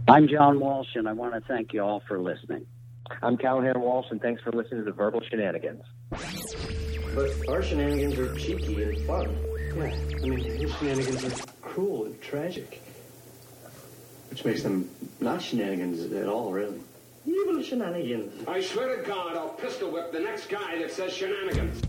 I'm John Walsh, and I want to thank you all for listening. I'm Callahan Walsh, and thanks for listening to Verbal Shenanigans. But our shenanigans are cheeky and fun. Yeah, I mean, his shenanigans are cruel and tragic. Which makes them not shenanigans at all, really. Evil shenanigans. I swear to God, I'll pistol whip the next guy that says shenanigans.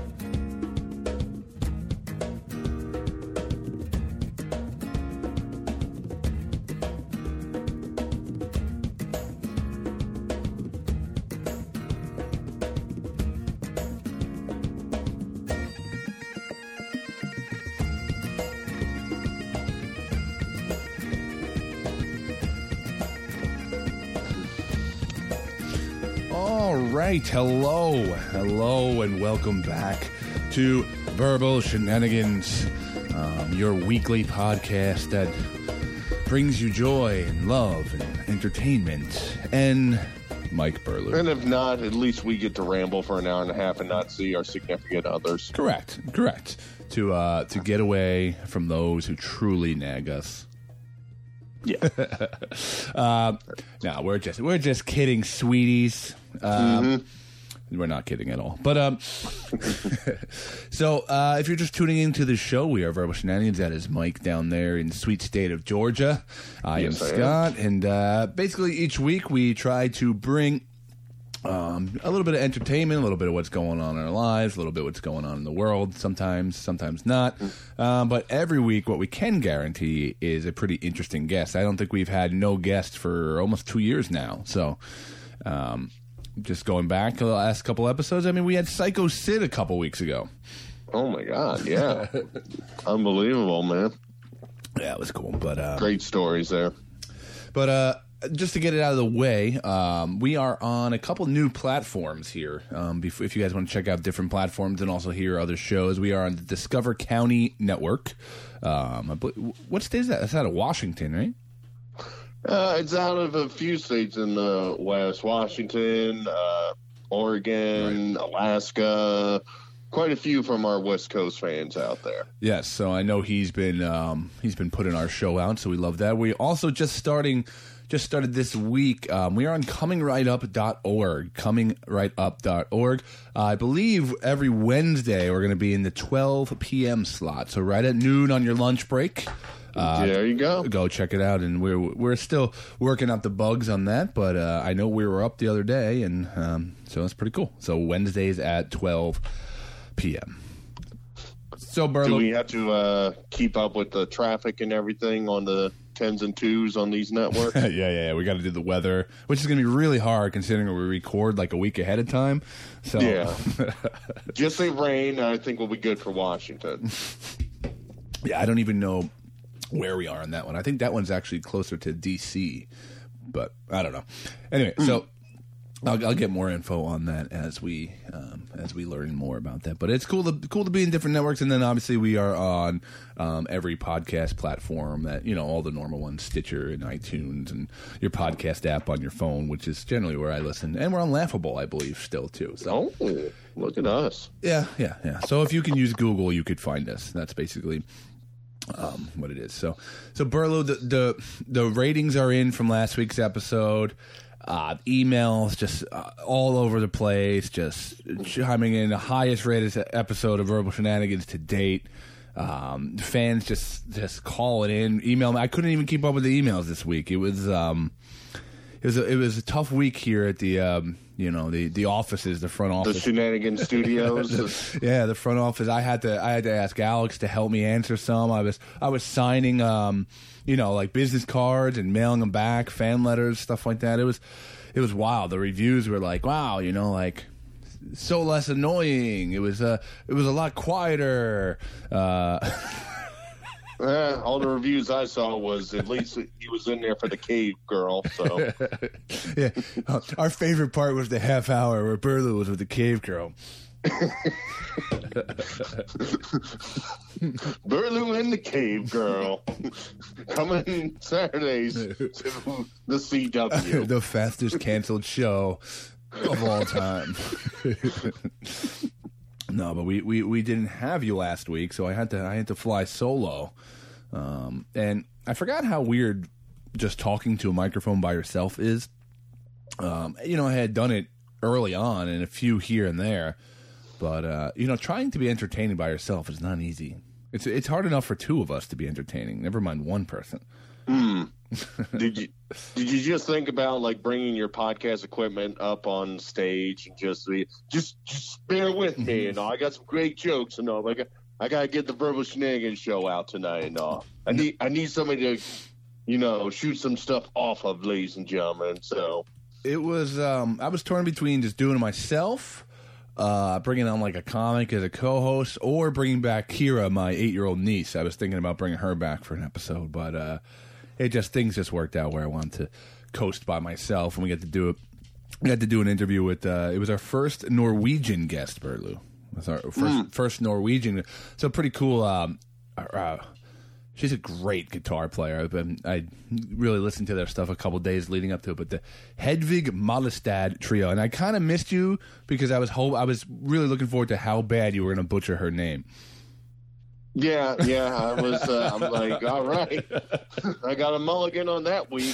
Right, hello, and welcome back to Verbal Shenanigans, your weekly podcast that brings you joy and love and entertainment. And Mike Burlew. And if not, at least we get to ramble for an hour and a half and not see our significant others. Correct. To get away from those who truly nag us. Yeah. No, we're just kidding, sweeties. We're not kidding at all. But so if you're just tuning into the show, we are Verbal Shenanigans. That is Mike down there in the sweet state of Georgia. I am Scott, and basically each week we try to bring a little bit of entertainment, a little bit of what's going on in our lives, a little bit of what's going on in the world, sometimes not. But every week, what we can guarantee is a pretty interesting guest. I don't think we've had no guest for almost 2 years now. So just going back to the last couple episodes, I mean, we had Psycho Sid a couple weeks ago. Oh, my God, yeah. Unbelievable, man. Yeah, it was cool. But great stories there. But just to get it out of the way, we are on a couple new platforms here. If you guys want to check out different platforms and also hear other shows, we are on the Discover County Network. What state is that? That's out of Washington, right? It's out of a few states in the West. Washington, Oregon, right. Alaska. Quite a few from our West Coast fans out there. Yes, so I know he's been putting our show out, so we love that. We also just started this week. We are on ComingRightUp.org. ComingRightUp.org. I believe every Wednesday we're going to be in the 12 p.m. slot. So right at noon on your lunch break. There you go. Go check it out. And we're still working out the bugs on that, but I know we were up the other day, and so that's pretty cool. So Wednesdays at 12 p.m. So Burlew, do we have to keep up with the traffic and everything on the 10s and 2s on these networks? yeah. We got to do the weather, which is going to be really hard considering we record like a week ahead of time. So yeah, just say rain. I think we'll be good for Washington. Yeah, I don't even know where we are on that one. I think that one's actually closer to D.C., but I don't know. Anyway, so I'll get more info on that as we learn more about that. But it's cool to be in different networks, and then obviously we are on every podcast platform that all the normal ones, Stitcher and iTunes, and your podcast app on your phone, which is generally where I listen. And we're on Laughable, I believe, still too. So look at us. Yeah. So if you can use Google, you could find us. That's basically what it is. So Burlew, the ratings are in from last week's episode. Emails just all over the place, just chiming in. The highest rated episode of Verbal Shenanigans to date. Fans just calling in, email. I couldn't even keep up with the emails this week. It was a tough week here at the the offices, the front office, the Shenanigans Studios. Yeah, the front office. I had to ask Alex to help me answer some. I was signing like business cards and mailing them back, fan letters, stuff like that. It was wild. The reviews were like, wow, like so less annoying. It was a lot quieter. All the reviews I saw was at least he was in there for the cave girl. So yeah, our favorite part was the half hour where Burlew was with the cave girl. Burlew and the Cave Girl coming Saturdays to the CW, the fastest canceled show of all time. No, but we didn't have you last week, so I had to fly solo, and I forgot how weird just talking to a microphone by yourself is. You know, I had done it early on and a few here and there, but you know, trying to be entertaining by yourself is not easy. It's hard enough for two of us to be entertaining, never mind one person. Did you just think about like bringing your podcast equipment up on stage and just bear with me? You know, I got some great jokes and all. I gotta get the Verbal Shenanigans show out tonight and all. I need somebody to, you know, shoot some stuff off of, ladies and gentlemen. So it was I was torn between just doing it myself, bringing on like a comic as a co-host, or bringing back Kira, my 8-year-old niece. I was thinking about bringing her back for an episode, but things just worked out where I wanted to coast by myself, and we got to do it. We had to do an interview with. It was our first Norwegian guest, Bertlu. It was our first Norwegian. So pretty cool. She's a great guitar player. I really listened to their stuff a couple days leading up to it. But the Hedvig Malestad trio, and I kind of missed you because I was really looking forward to how bad you were going to butcher her name. Yeah, I was. I'm like, all right, I got a mulligan on that week.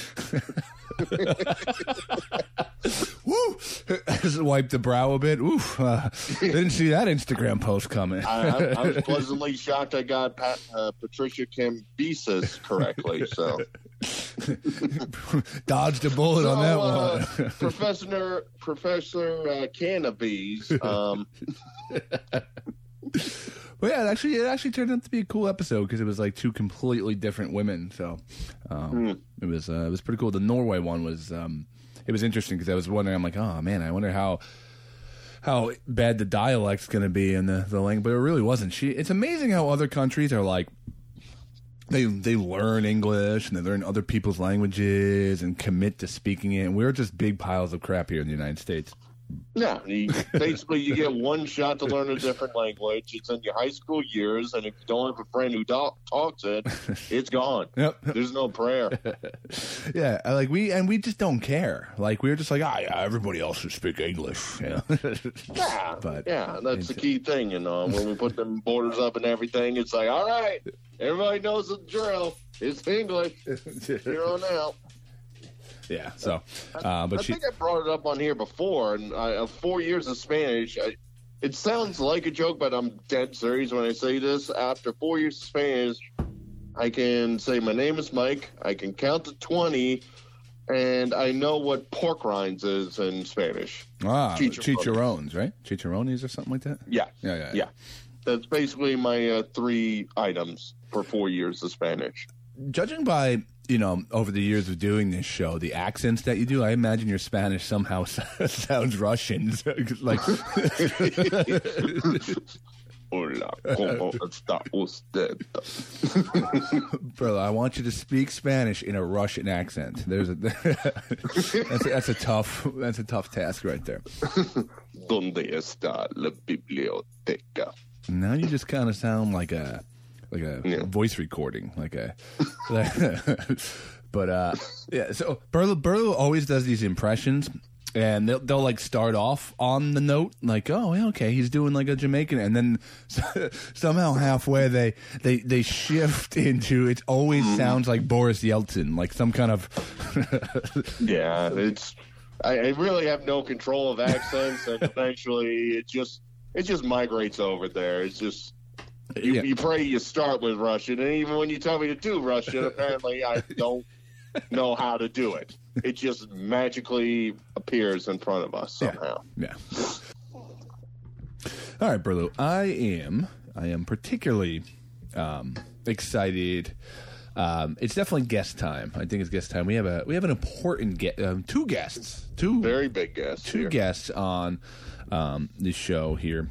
Woo! Just wiped the brow a bit. Oof! Didn't see that Instagram post coming. I was pleasantly shocked I got Patricia Cambyses correctly. So dodged a bullet on that one. Professor Cannabis. Well, yeah, it actually turned out to be a cool episode because it was like two completely different women. So it was pretty cool. The Norway one was it was interesting because I was wondering. I'm like, oh man, I wonder how bad the dialect's going to be in the language. But it really wasn't. It's amazing how other countries are like they learn English and they learn other people's languages and commit to speaking it. And we're just big piles of crap here in the United States. Yeah, basically you get one shot to learn a different language. It's in your high school years, and if you don't have a friend who talks it, it's gone. Yep. There's no prayer. Yeah, like we just don't care. Like we're just like, yeah, everybody else should speak English. You know? Yeah, that's the key thing. You know, when we put them borders up and everything, it's like, all right, everybody knows the drill. It's English. Here on out. Yeah, so, I think I brought it up on here before, and 4 years of Spanish, it sounds like a joke, but I'm dead serious when I say this. After 4 years of Spanish, I can say my name is Mike, I can count to 20, and I know what pork rinds is in Spanish. Chicharrones, right? Chicharrones or something like that? Yeah. That's basically my 3 items for 4 years of Spanish. Judging by, you know, over the years of doing this show, the accents that you do, I imagine your Spanish somehow sounds Russian. Like, hola, ¿cómo está usted? Bro, I want you to speak Spanish in a Russian accent. That's a tough task right there. ¿Dónde está la biblioteca? Now you just kind of sound like a voice recording, but yeah. So Bertlu always does these impressions, and they'll like start off on the note like, oh, yeah, okay, he's doing like a Jamaican, and then somehow halfway they shift into it always sounds like Boris Yeltsin, like some kind of yeah. I really have no control of accents, and eventually it just migrates over there. It's just. You pray you start with Russian, and even when you tell me to do Russian, apparently I don't know how to do it. It just magically appears in front of us somehow. Yeah. All right, Bertlu. I am particularly excited. It's definitely guest time. I think it's guest time. We have an important two guests, two very big guests, guests on this show here.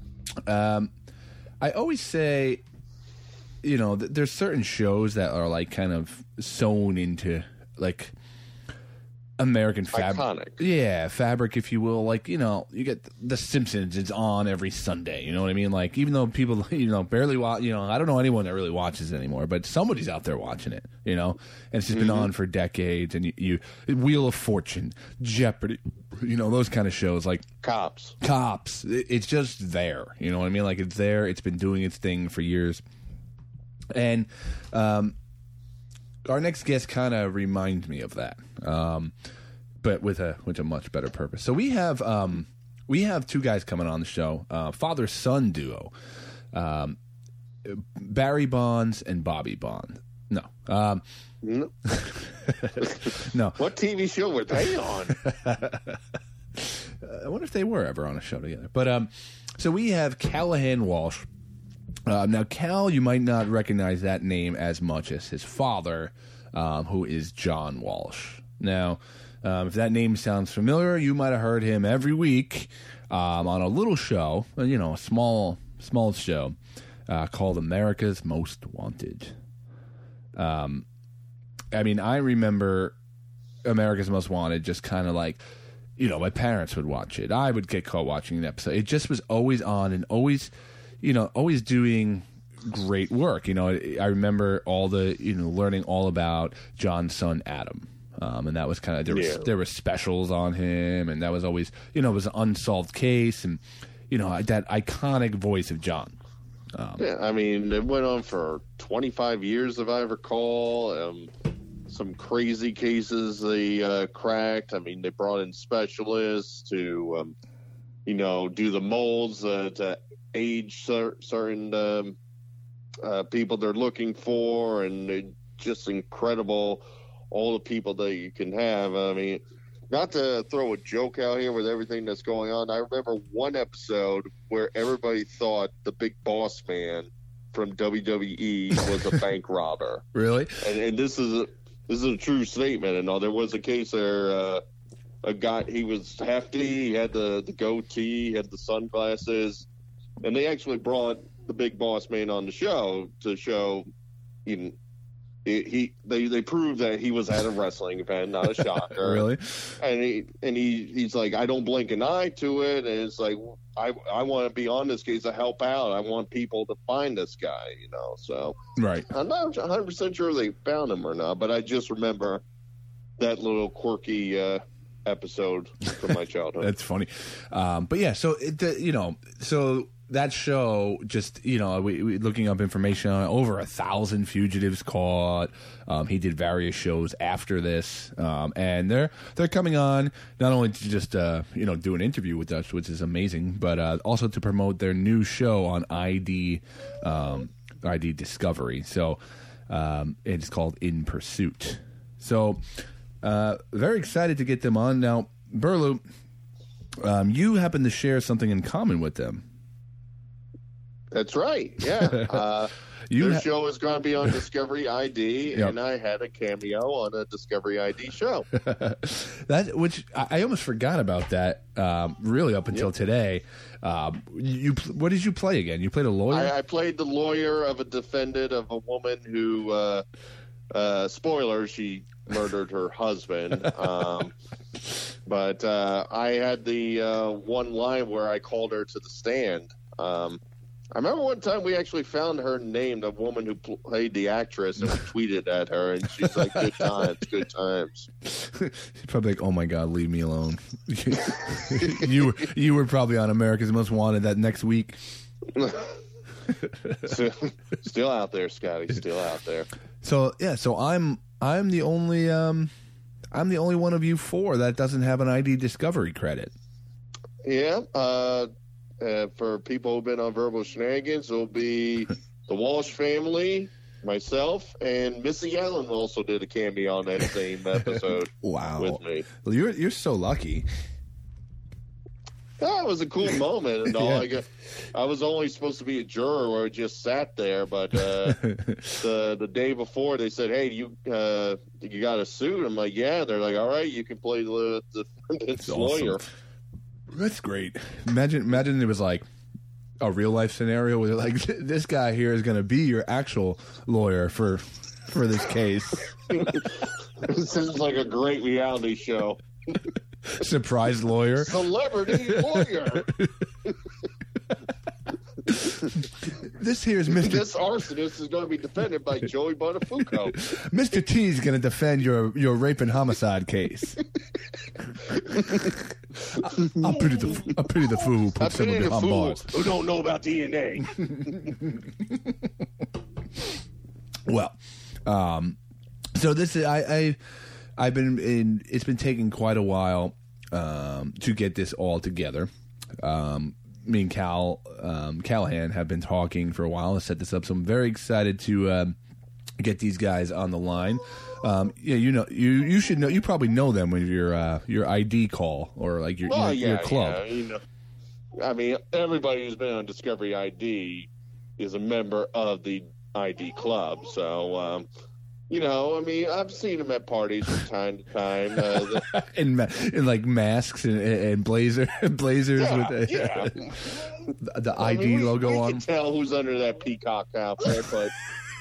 I always say, you know, there's certain shows that are like kind of sewn into like American fabric. Yeah, fabric, if you will. Like, you know, you get The Simpsons, it's on every Sunday. You know what I mean? Like, even though people, you know, barely watch, you know, I don't know anyone that really watches it anymore, but somebody's out there watching it, you know? And it's just been on for decades. And you Wheel of Fortune, Jeopardy, you know, those kind of shows like Cops. It's just there. You know what I mean? Like, it's there. It's been doing its thing for years. And our next guest kind of reminds me of that, but with a much better purpose. So we have two guys coming on the show, father-son duo, Barry Bonds and Bobby Bond. No. No. No. What TV show were they on? I wonder if they were ever on a show together. But so we have Callahan Walsh. Now, Cal, you might not recognize that name as much as his father, who is John Walsh. Now, if that name sounds familiar, you might have heard him every week on a little show, a small show called America's Most Wanted. I mean, I remember America's Most Wanted just kind of like, my parents would watch it. I would get caught watching an episode. It just was always on and always doing great work. I remember all the, learning all about John's son, Adam. And that was kind of, there were specials on him, and that was always, it was an unsolved case, and, that iconic voice of John. I mean, it went on for 25 years, if I recall. Some crazy cases they cracked. I mean, they brought in specialists to, do the molds to age certain people they're looking for, and just incredible, all the people that you can have. I mean, not to throw a joke out here with everything that's going on, I remember one episode where everybody thought the Big Boss Man from WWE was a bank robber. Really? And this is a true statement. And there was a case where a guy, he was hefty, he had the goatee, he had the sunglasses, and they actually brought the Big Boss Man on the show to show they proved that he was at a wrestling event, not a shocker. Really? And he's like, I don't blink an eye to it, and it's like, I want to be on this case to help out. I want people to find this guy, so right. I'm not 100% sure they found him or not, but I just remember that little quirky episode from my childhood. That's funny. But yeah, so so that show, just, we looking up information on it, over 1,000 fugitives caught. He did various shows after this, and they're coming on not only to just do an interview with us, which is amazing, but also to promote their new show on ID Discovery. So it's called In Pursuit. So very excited to get them on. Now, Burlew, you happen to share something in common with them. That's right. Yeah. Their show is going to be on Discovery ID, Yep. and I had a cameo on a Discovery ID show. Which I almost forgot about that. Really, up until today. What did you play again? You played a lawyer. I played the lawyer of a defendant of a woman who, spoiler, she murdered her husband. But I had the one line where I called her to the stand. I remember one time we actually found her name, the woman who played the actress, and we tweeted at her, and she's like, good times, good times. She's probably like, oh my God, leave me alone. You were probably on America's Most Wanted that next week. Still out there, Scotty, still out there. So yeah, so I'm the only one of you four that doesn't have an ID Discovery credit. Yeah, for people who've been on Verbal Shenanigans, it'll be the Walsh family, myself, and Missy Allen also did a cameo on that same episode. Wow, with me. Well, you're so lucky. That was a cool moment and all. Yeah. I was only supposed to be a juror where I just sat there, but the day before they said, "Hey, you got a suit?" I'm like, "Yeah." They're like, "All right, you can play the defendant's lawyer." That's great. Imagine it was like a real life scenario where like this guy here is going to be your actual lawyer for this case. This is like a great reality show. Surprise lawyer. Celebrity lawyer. This here is Mr. This arsonist is going to be defended by Joey Buttafuoco. Mr. T is going to defend your rape and homicide case. I pity the fool who puts someone behind bars. Who don't know about DNA. Well, So this is I've been in. It's been taking quite a while to get this all together. Me and Callahan have been talking for a while to set this up, so I'm very excited to get these guys on the line. You should know. You probably know them with your ID call or like your club. Yeah, I mean, everybody who's been on Discovery ID is a member of the ID club. So, I mean, I've seen them at parties from time to time. in like masks and blazers with the ID logo on. You can tell who's under that peacock outfit, but.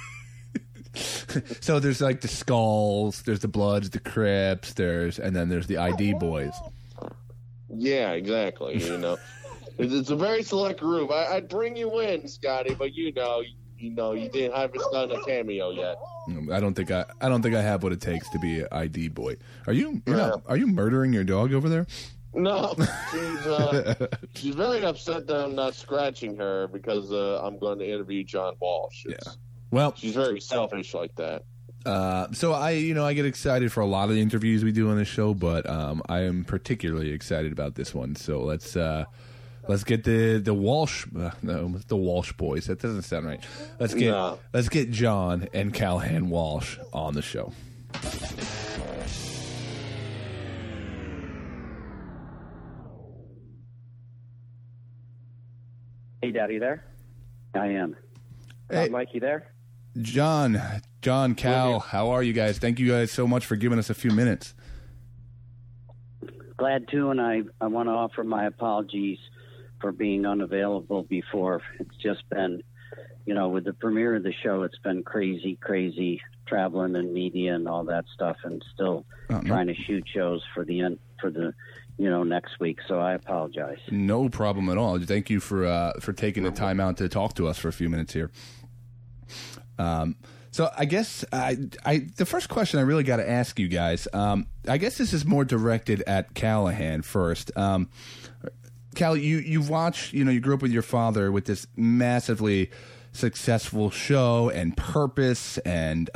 So there's like the Skulls, there's the Bloods, the Crips, and then there's the ID boys. Yeah, exactly. It's a very select group. I'd bring you in, Scotty, but you haven't done a cameo yet. I don't think I have what it takes to be an ID boy. Are you murdering your dog over there? No, she's very upset that I'm not scratching her because I'm going to interview John Walsh. Well, she's very selfish like that. So I get excited for a lot of the interviews we do on this show, but I am particularly excited about this one. So let's get the Walsh, the Walsh boys. That doesn't sound right. Let's get John and Callahan Walsh on the show. Hey, Daddy, there? I am. Hey. Mike, you there? John, Cal, how are you guys? Thank you guys so much for giving us a few minutes. Glad to, and I want to offer my apologies for being unavailable before. It's just been, with the premiere of the show, it's been crazy traveling and media and all that stuff, and still trying to shoot shows for the next week. So I apologize. No problem at all. Thank you for taking the time out to talk to us for a few minutes here. So I guess the first question I really got to ask you guys, I guess this is more directed at Callahan first. Cal, you've watched, you grew up with your father with this massively successful show and purpose and,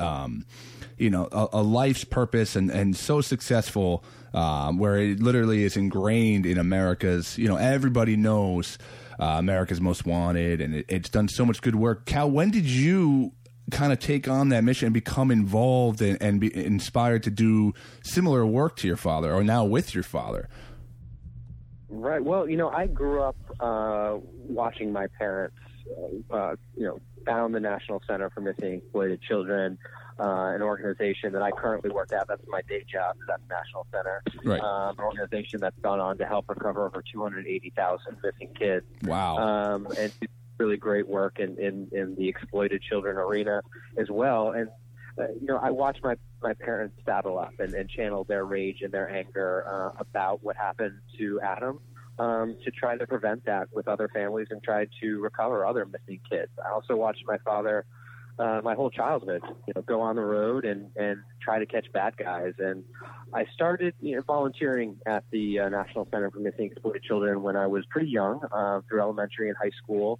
a life's purpose and so successful, where it literally is ingrained in America's, everybody knows, America's Most Wanted, and it's done so much good work. Cal, when did you kind of take on that mission and become involved and be inspired to do similar work to your father, or now with your father? Right. Well, I grew up watching my parents, found the National Center for Missing and Exploited Children, an organization that I currently work at. That's my day job. That's National Center. Right. An organization that's gone on to help recover over 280,000 missing kids. Wow. And really great work in the exploited children arena as well. And I watched my parents saddle up and channel their rage and their anger about what happened to Adam, to try to prevent that with other families and try to recover other missing kids. I also watched my father my whole childhood, go on the road and try to catch bad guys. And I started volunteering at the National Center for Missing and Exploited Children when I was pretty young, through elementary and high school.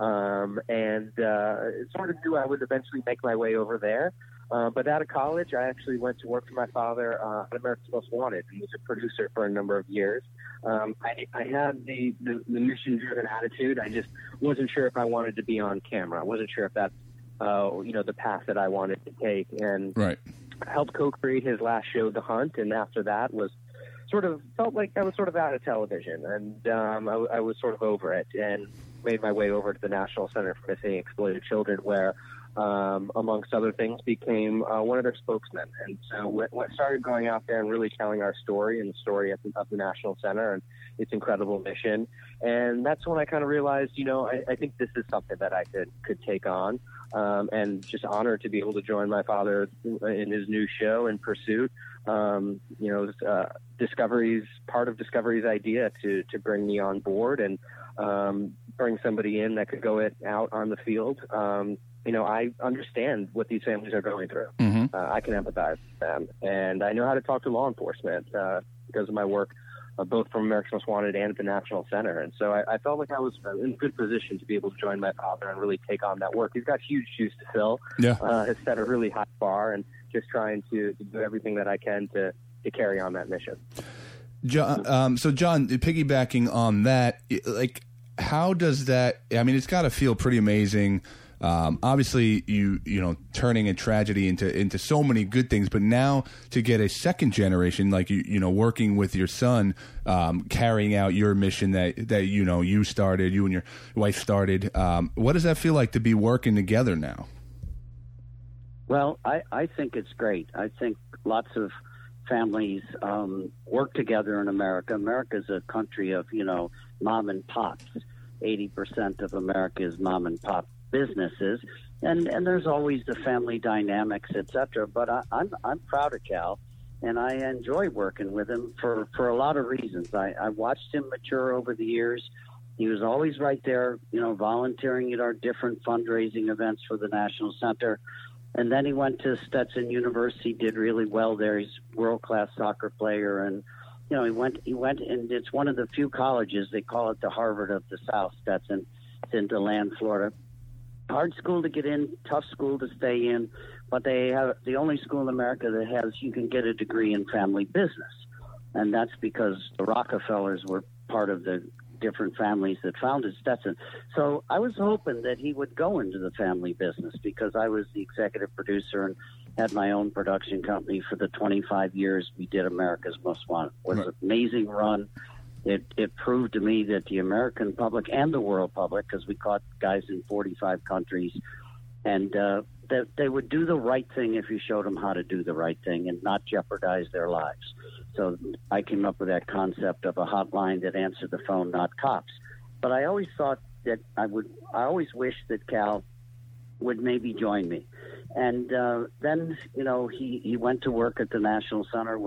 And sort of knew I would eventually make my way over there. But out of college, I actually went to work for my father at America's Most Wanted. He was a producer for a number of years. I had the mission-driven attitude. I just wasn't sure if I wanted to be on camera. I wasn't sure if that's the path that I wanted to take. And right. I helped co-create his last show, The Hunt, and after that felt like I was sort of out of television, and I was sort of over it, and made my way over to the National Center for Missing and Exploited Children, where, amongst other things, became one of their spokesmen. And so what started going out there and really telling our story and the story of the National Center and its incredible mission. And that's when I kind of realized, I think this is something that I could take on, and just honored to be able to join my father in his new show, In Pursuit. Part of Discovery's idea to bring me on board and bring somebody in that could go out on the field. I understand what these families are going through. Mm-hmm. I can empathize with them, and I know how to talk to law enforcement because of my work, both from America's Most Wanted and at the National Center. And so I felt like I was in a good position to be able to join my father and really take on that work. He's got huge shoes to fill. Yeah. Has set a really high bar, and just trying to do everything that I can to carry on that mission. John, so John, piggybacking on that, like, how does that? I mean, it's got to feel pretty amazing. Obviously, you know, turning a tragedy into so many good things, but now to get a second generation, like you know, working with your son, carrying out your mission that you know you started, you and your wife started. What does that feel like to be working together now? Well, I think it's great. I think lots of families work together in America. America's a country of, you know, mom and pops. 80% of America is mom and pop businesses, and there's always the family dynamics, etc. But I'm proud of Cal, and I enjoy working with him for a lot of reasons. I watched him mature over the years. He was always right there, you know, volunteering at our different fundraising events for the National Center. And then he went to Stetson University, did really well there. He's a world-class soccer player, and you know, he went, and it's one of the few colleges, they call it the Harvard of the South, Stetson. It's in DeLand, Florida. Hard school to get in, tough school to stay in, but they have the only school in America that has, you can get a degree in family business. And that's because the Rockefellers were part of the different families that founded Stetson. So I was hoping that he would go into the family business, because I was the executive producer and had my own production company for the 25 years we did America's Most Wanted. It was an amazing run. It proved to me that the American public and the world public, because we caught guys in 45 countries, and that they would do the right thing if you showed them how to do the right thing and not jeopardize their lives. So I came up with that concept of a hotline that answered the phone, not cops. But I always thought that I always wished that Cal would maybe join me. And then, you know, he went to work at the National Center,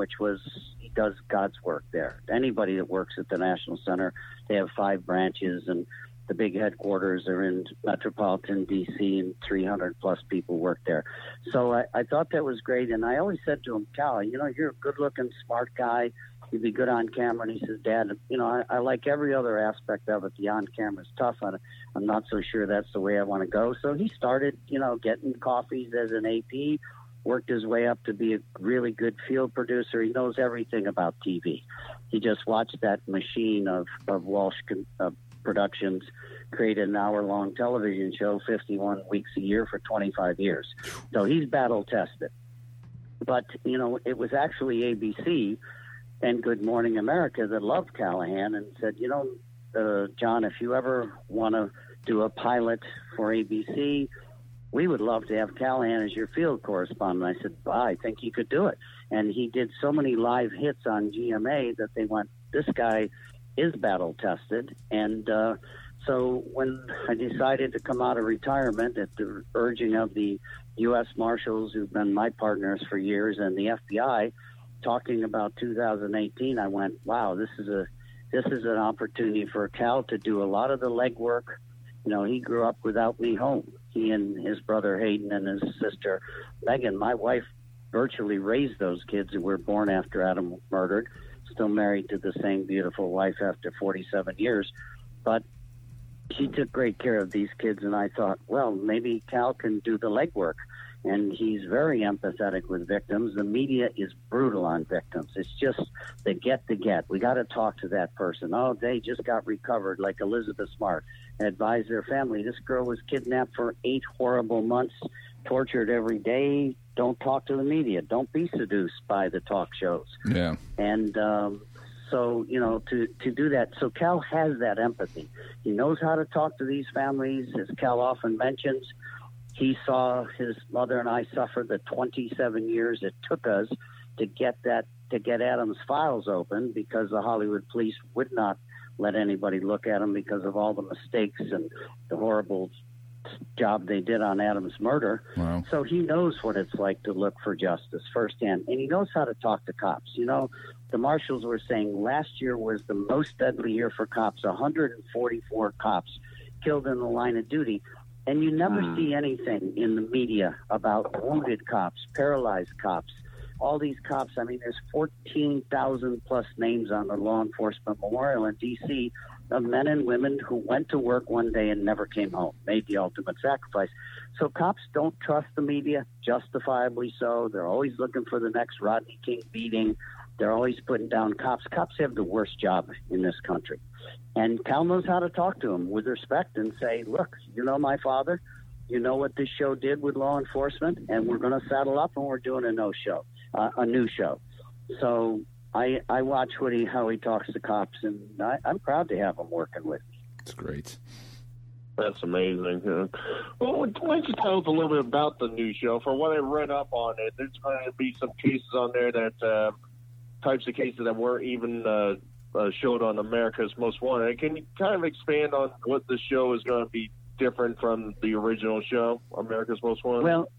he does God's work there. Anybody that works at the National Center, they have 5 branches, and the big headquarters are in metropolitan D.C., and 300-plus people work there. So I thought that was great, and I always said to him, Cal, you know, you're a good-looking, smart guy. You'd be good on camera. And he says, Dad, you know, I like every other aspect of it. The on-camera is tough. I'm not so sure that's the way I want to go. So he started, you know, getting coffees as an AP, worked his way up to be a really good field producer. He knows everything about TV. He just watched that machine of Walsh Productions create an hour-long television show 51 weeks a year for 25 years. So he's battle-tested. But, you know, it was actually ABC and Good Morning America that loved Callahan and said, you know, John, if you ever want to do a pilot for ABC, we would love to have Callahan as your field correspondent. I said, I think he could do it. And he did so many live hits on GMA that they went, this guy is battle-tested. And so when I decided to come out of retirement at the urging of the U.S. Marshals, who've been my partners for years, and the FBI, talking about 2018, I went, wow, this is an opportunity for Cal to do a lot of the legwork. You know, he grew up without me home. He and his brother Hayden and his sister Megan, my wife, virtually raised those kids who were born after Adam was murdered, still married to the same beautiful wife after 47 years. But she took great care of these kids, and I thought, well, maybe Cal can do the legwork. And he's very empathetic with victims. The media is brutal on victims. It's just the get. We got to talk to that person. Oh, they just got recovered, like Elizabeth Smart, and advise their family. This girl was kidnapped for 8 horrible months, tortured every day. Don't talk to the media. Don't be seduced by the talk shows. Yeah. And so, you know, to do that. So Cal has that empathy. He knows how to talk to these families, as Cal often mentions. He saw his mother and I suffer the 27 years it took us to get Adam's files open, because the Hollywood police would not let anybody look at him because of all the mistakes and the horrible job they did on Adam's murder. Wow. So he knows what it's like to look for justice firsthand, and he knows how to talk to cops. You know, the marshals were saying last year was the most deadly year for cops, 144 cops killed in the line of duty. And you never see anything in the media about wounded cops, paralyzed cops, all these cops. I mean, there's 14,000 plus names on the law enforcement memorial in D.C. of men and women who went to work one day and never came home, made the ultimate sacrifice. So cops don't trust the media, justifiably so. They're always looking for the next Rodney King beating. They're always putting down cops. Cops have the worst job in this country. And Cal knows how to talk to them with respect and say, look, you know my father. You know what this show did with law enforcement, and we're going to saddle up and we're doing a new show. So I watch how he talks to cops, and I'm proud to have him working with me. That's great. That's amazing. Well, why don't you tell us a little bit about the new show? For what I read up on it, there's going to be some cases on there that types of cases that weren't even showed on America's Most Wanted. Can you kind of expand on what the show is going to be different from the original show, America's Most Wanted? Well,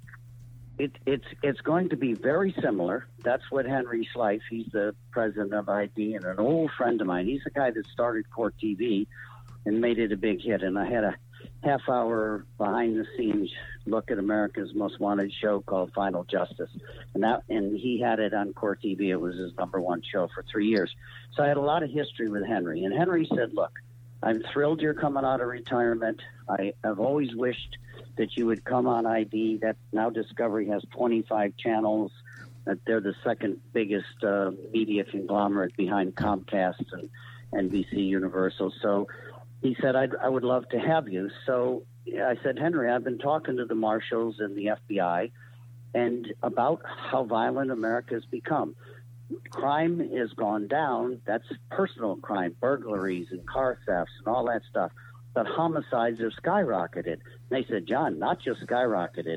it's going to be very similar. That's what Henry Slife, he's the president of ID and an old friend of mine. He's the guy that started Court TV and made it a big hit. And I had a half-hour behind-the-scenes look at America's Most Wanted show called Final Justice. And he had it on Court TV. It was his #1 show for 3 years. So I had a lot of history with Henry. And Henry said, look, I'm thrilled you're coming out of retirement. I have always wished that you would come on ID. That now Discovery has 25 channels. That they're the second biggest media conglomerate behind Comcast and NBC Universal. So he said, I would love to have you. So I said, Henry, I've been talking to the marshals and the FBI and about how violent America has become. Crime has gone down. That's personal crime, burglaries and car thefts and all that stuff. But homicides have skyrocketed. And they said, John, not just skyrocketed.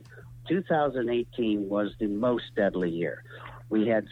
2018 was the most deadly year. We had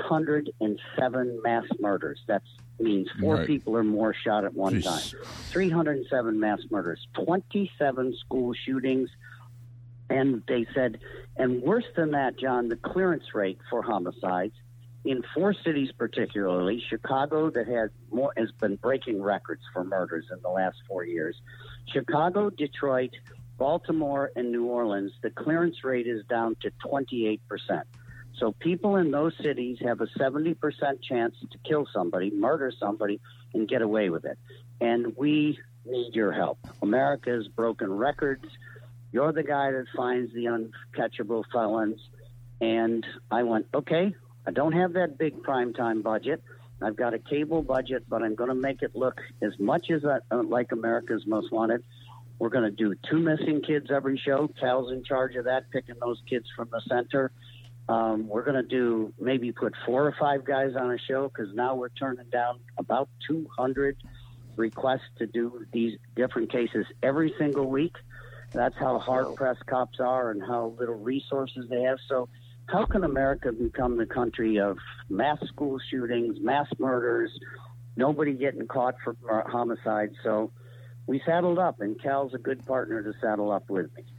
307 mass murders. That means four people or more shot at one time. 307 mass murders, 27 school shootings. And they said, and worse than that, John, the clearance rate for homicides in 4 cities particularly, Chicago that has been breaking records for murders in the last 4 years. Chicago, Detroit, Baltimore, and New Orleans, the clearance rate is down to 28%. So people in those cities have a 70% chance to kill somebody, murder somebody, and get away with it. And we need your help. America has broken records. You're the guy that finds the uncatchable felons. And I went, okay, I don't have that big primetime budget. I've got a cable budget, but I'm going to make it look as much as like America's Most Wanted. We're going to do 2 missing kids every show. Cal's in charge of that, picking those kids from the center. We're going to maybe put 4 or 5 guys on a show because now we're turning down about 200 requests to do these different cases every single week. That's how hard-pressed cops are and how little resources they have. So how can America become the country of mass school shootings, mass murders, nobody getting caught for homicide? So we saddled up, and Cal's a good partner to saddle up with me.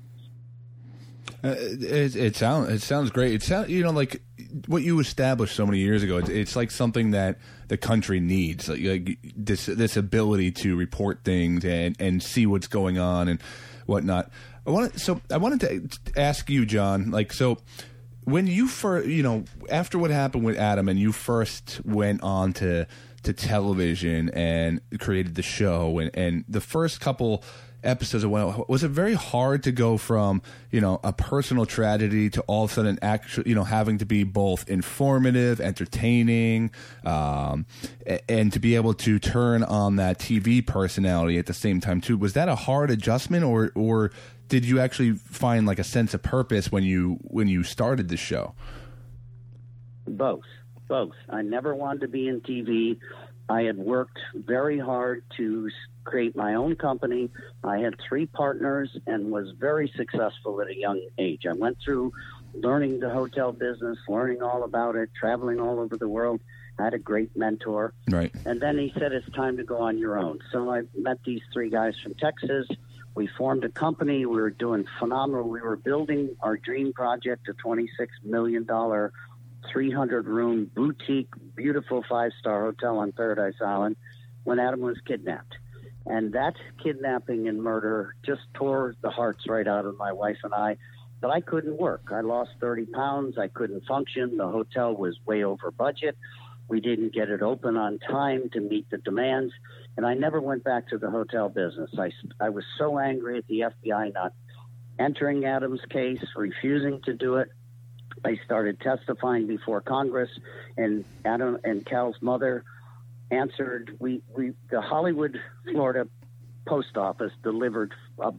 It sounds great. It sounds like what you established so many years ago. It's like something that the country needs, like this ability to report things and see what's going on and whatnot. I wanted to ask you, John. When you first, after what happened with Adam, and you first went on to television and created the show, and the first couple episodes, was it very hard to go from a personal tragedy to all of a sudden actually having to be both informative, entertaining, and to be able to turn on that TV personality at the same time too? Was that a hard adjustment, or did you actually find a sense of purpose when you started the show? Both. I never wanted to be in TV. I had worked very hard to create my own company. I had 3 partners and was very successful at a young age. I went through learning the hotel business, learning all about it, traveling all over the world. I had a great mentor. Right. And then he said, it's time to go on your own. So I met these 3 guys from Texas. We formed a company. We were doing phenomenal. We were building our dream project, a $26 million 300-room boutique, beautiful 5-star hotel on Paradise Island when Adam was kidnapped. And that kidnapping and murder just tore the hearts right out of my wife and I. but I couldn't work. I lost 30 pounds. I couldn't function. The hotel was way over budget. We didn't get it open on time to meet the demands, and I never went back to the hotel business. I was so angry at the FBI not entering Adam's case, refusing to do it. I started testifying before Congress, and Adam and Cal's mother answered. The Hollywood, Florida post office delivered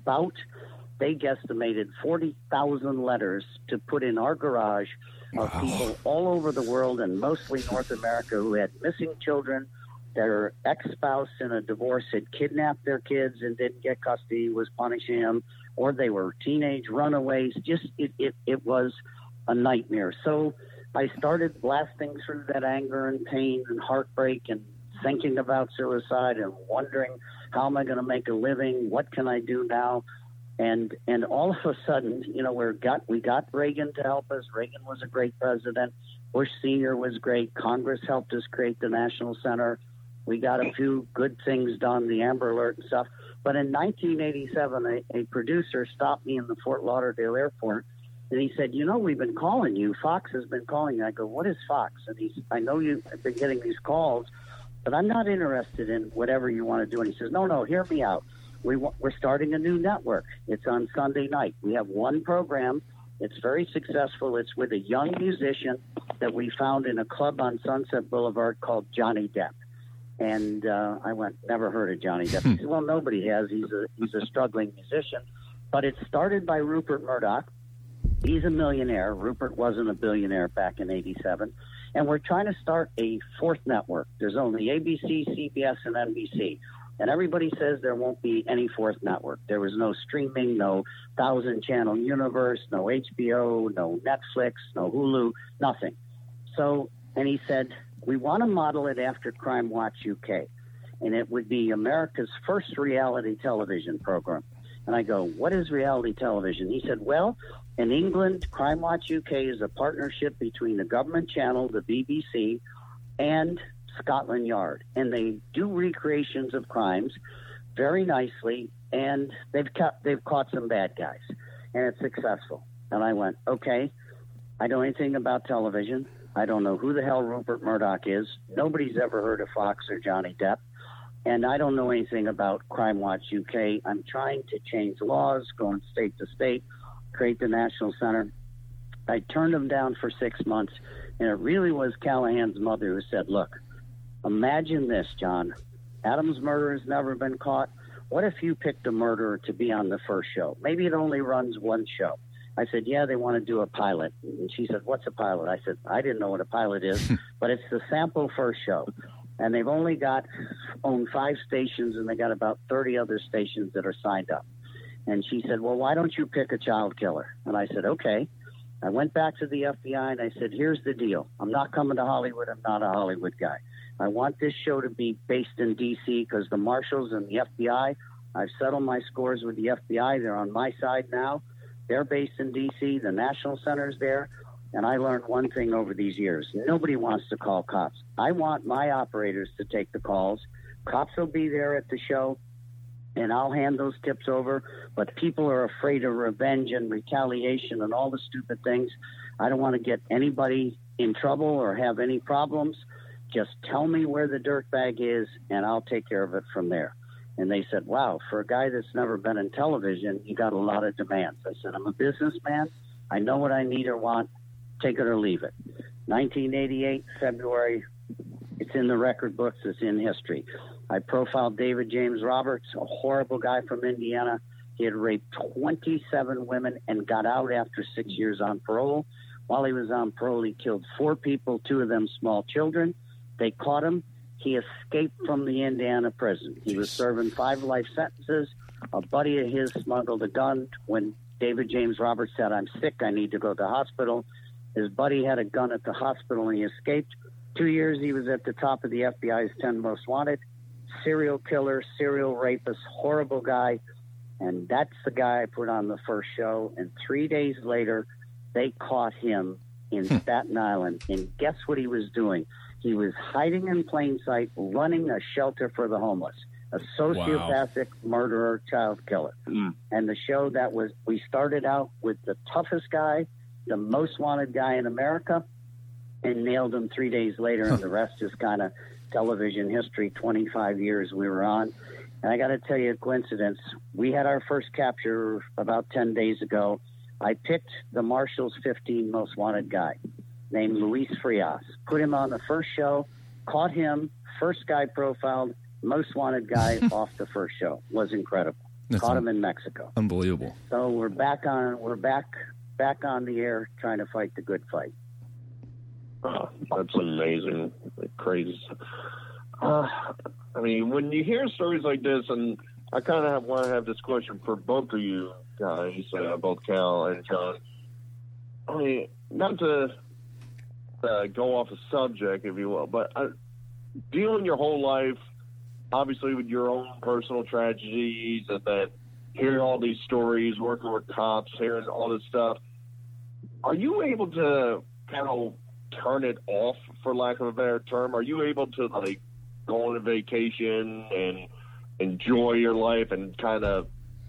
they guesstimated 40,000 letters to put in our garage of people all over the world and mostly North America who had missing children. Their ex-spouse in a divorce had kidnapped their kids and didn't get custody, was punishing them, or they were teenage runaways. Just it was a nightmare. So I started blasting through that anger and pain and heartbreak and thinking about suicide and wondering, how am I going to make a living? What can I do now? And all of a sudden, we got Reagan to help us. Reagan was a great president. Bush Sr. was great. Congress helped us create the National Center. We got a few good things done, the Amber Alert and stuff. But in 1987, a producer stopped me in the Fort Lauderdale airport, and he said, we've been calling you. Fox has been calling you. I go, what is Fox? And I know you've been getting these calls, but I'm not interested in whatever you want to do. And he says, no, hear me out. We're starting a new network. It's on Sunday night. We have one program. It's very successful. It's with a young musician that we found in a club on Sunset Boulevard called Johnny Depp. And I went, never heard of Johnny Depp. He said, well, nobody has. He's a struggling musician. But it started by Rupert Murdoch. He's a millionaire. Rupert wasn't a billionaire back in 87. And we're trying to start a fourth network. There's only ABC, CBS, and NBC. And everybody says there won't be any fourth network. There was no streaming, no 1,000-channel universe, no HBO, no Netflix, no Hulu, nothing. So, and he said, we want to model it after Crime Watch UK. And it would be America's first reality television program. And I go, what is reality television? He said, well, in England, Crime Watch UK is a partnership between the government channel, the BBC, and Scotland Yard, and they do recreations of crimes very nicely, and they've caught some bad guys, and it's successful. And I went, okay, I know anything about television. I don't know who the hell Rupert Murdoch is. Nobody's ever heard of Fox or Johnny Depp, and I don't know anything about Crime Watch UK. I'm trying to change laws, going state to state, create the National Center. I turned them down for 6 months, and it really was Callahan's mother who said, look, imagine this, John. Adam's murder has never been caught. What if you picked a murderer to be on the first show? Maybe it only runs one show. I said, yeah, they want to do a pilot. And she said, what's a pilot? I said, I didn't know what a pilot is, but it's the sample first show. And they've only own 5 stations, and they got about 30 other stations that are signed up. And she said, well, why don't you pick a child killer? And I said, okay. I went back to the FBI, and I said, here's the deal. I'm not coming to Hollywood. I'm not a Hollywood guy. I want this show to be based in D.C. because the marshals and the FBI, I've settled my scores with the FBI. They're on my side now. They're based in D.C. The National Center's there. And I learned one thing over these years. Nobody wants to call cops. I want my operators to take the calls. Cops will be there at the show, and I'll hand those tips over. But people are afraid of revenge and retaliation and all the stupid things. I don't want to get anybody in trouble or have any problems. Just tell me where the dirtbag is, and I'll take care of it from there. And they said, wow, for a guy that's never been in television, you got a lot of demands. I said, I'm a businessman. I know what I need or want. Take it or leave it. 1988, February, it's in the record books. It's in history. I profiled David James Roberts, a horrible guy from Indiana. He had raped 27 women and got out after 6 years on parole. While he was on parole, he killed 4 people, 2 of them small children. They caught him. He escaped from the Indiana prison. He was serving 5 life sentences. A buddy of his smuggled a gun. When David James Roberts said, I'm sick, I need to go to the hospital, his buddy had a gun at the hospital and he escaped. 2 years he was at the top of the FBI's 10 most wanted. Serial killer, serial rapist, horrible guy. And that's the guy I put on the first show. And 3 days later, they caught him in Staten Island. And guess what he was doing? He was hiding in plain sight, running a shelter for the homeless. a sociopathic murderer, child killer. And the show we started out with the toughest guy, the most wanted guy in America, and nailed him 3 days later, and the rest is kind of television history. 25 years we were on. And I got to tell you a coincidence. We had our first capture about 10 days ago. I picked the Marshals 15 most wanted guy named Luis Frias. Put him on the first show, caught him, first guy profiled, most wanted guy off the first show. Was incredible. Caught him in Mexico. Unbelievable. So we're back on the air trying to fight the good fight. Oh, that's amazing. Crazy. I mean, when you hear stories like this, and I kind of want to have this question for both of you guys, both Cal and John. I mean, not to go off the subject, if you will, but dealing your whole life, obviously with your own personal tragedies, and then hearing all these stories, working with cops, hearing all this stuff, are you able to kind of turn it off, for lack of a better term? Are you able to, like, go on a vacation and enjoy your life and kind of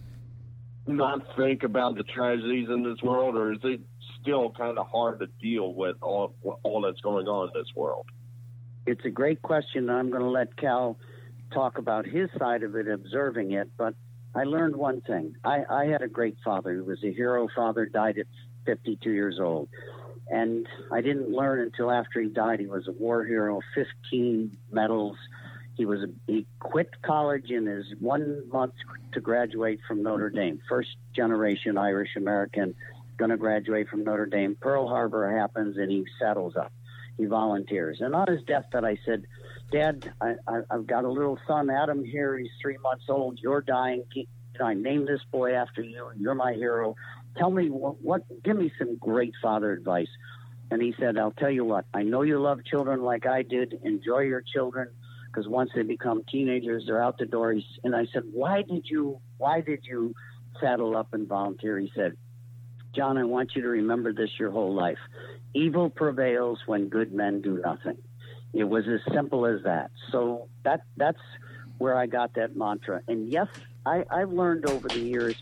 not think about the tragedies in this world, or is it still kind of hard to deal with all that's going on in this world? It's a great question. I'm going to let Cal talk about his side of it, observing it, but I learned one thing. I had a great father. He was a hero father, died at 52 years old. And I didn't learn until after he died. He was a war hero, 15 medals. He quit college in his 1 month to graduate from Notre Dame. First generation Irish American, going to graduate from Notre Dame. Pearl Harbor happens, and he saddles up. He volunteers. And on his deathbed, I said, Dad, I've got a little son, Adam, here. He's 3 months old. You're dying. I named this boy after you. You're my hero. Tell me give me some great father advice. And he said, I'll tell you what, I know you love children like I did. Enjoy your children, because once they become teenagers, they're out the door. And I said, why did you saddle up and volunteer? He said, John, I want you to remember this your whole life. Evil prevails when good men do nothing. It was as simple as that. So that's where I got that mantra. And yes, I've learned over the years,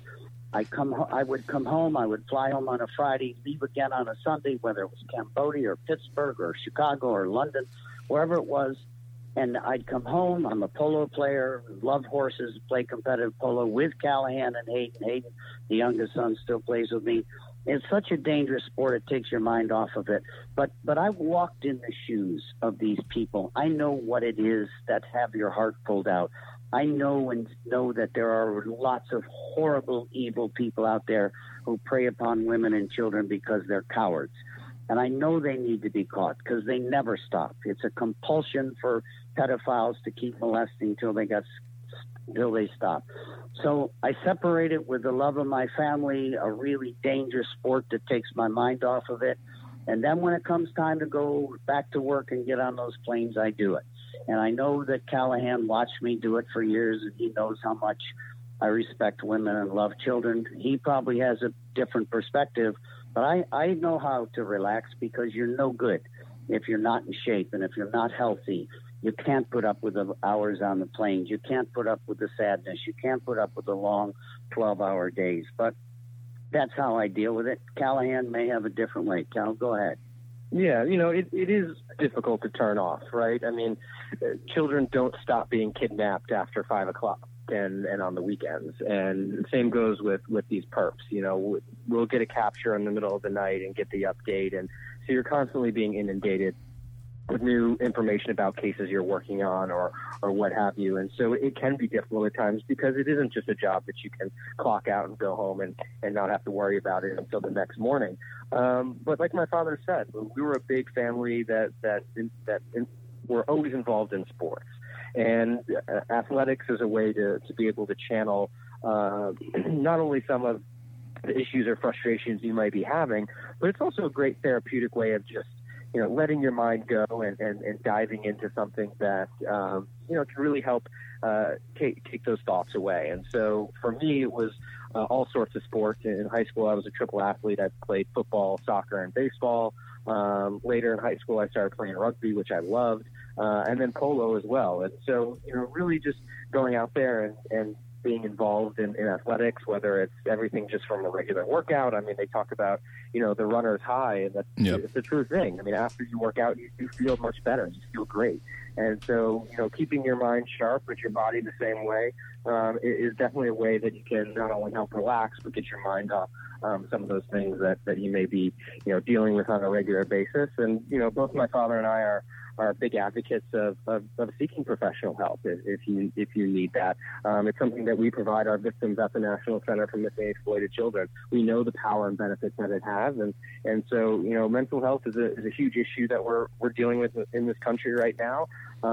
I would come home, I would fly home on a Friday, leave again on a Sunday, whether it was Cambodia or Pittsburgh or Chicago or London, wherever it was. And I'd come home. I'm a polo player, love horses, play competitive polo with Callahan and Hayden. Hayden, the youngest son, still plays with me. It's such a dangerous sport, it takes your mind off of it. But I've walked in the shoes of these people. I know what it is that have your heart pulled out. I know that there are lots of horrible, evil people out there who prey upon women and children because they're cowards. And I know they need to be caught because they never stop. It's a compulsion for pedophiles to keep molesting till they stop. So I separate it with the love of my family, a really dangerous sport that takes my mind off of it. And then when it comes time to go back to work and get on those planes, I do it. And I know that Callahan watched me do it for years, and he knows how much I respect women and love children. He probably has a different perspective, but I know how to relax, because you're no good if you're not in shape and if you're not healthy. You can't put up with the hours on the planes. You can't put up with the sadness. You can't put up with the long 12-hour days. But that's how I deal with it. Callahan may have a different way. Cal, go ahead. Yeah, it is difficult to turn off, right? I mean, children don't stop being kidnapped after 5 o'clock and on the weekends. And the same goes with these perps. We'll get a capture in the middle of the night and get the update. And so you're constantly being inundated with new information about cases you're working on or what have you. And so it can be difficult at times, because it isn't just a job that you can clock out and go home and not have to worry about it until the next morning. But like my father said, we were a big family that were always involved in sports. And athletics is a way to be able to channel not only some of the issues or frustrations you might be having, but it's also a great therapeutic way of just letting your mind go and diving into something that, can really help take those thoughts away. And so for me, it was all sorts of sports. In high school, I was a triple athlete. I played football, soccer, and baseball. Later in high school, I started playing rugby, which I loved. and then polo as well. And so, really just going out there and being involved in athletics, whether it's everything just from a regular workout. I mean, they talk about, the runner's high, and that's it's a true thing. I mean, after you work out, you feel much better. You feel great. And so, keeping your mind sharp with your body the same way is definitely a way that you can not only help relax, but get your mind off some of those things that you may be, dealing with on a regular basis. And, both my father and I are big advocates of seeking professional help if you need that. It's something that we provide our victims at the National Center for Missing and Exploited Children. We know the power and benefits that it has, and so mental health is a huge issue that we're dealing with in this country right now.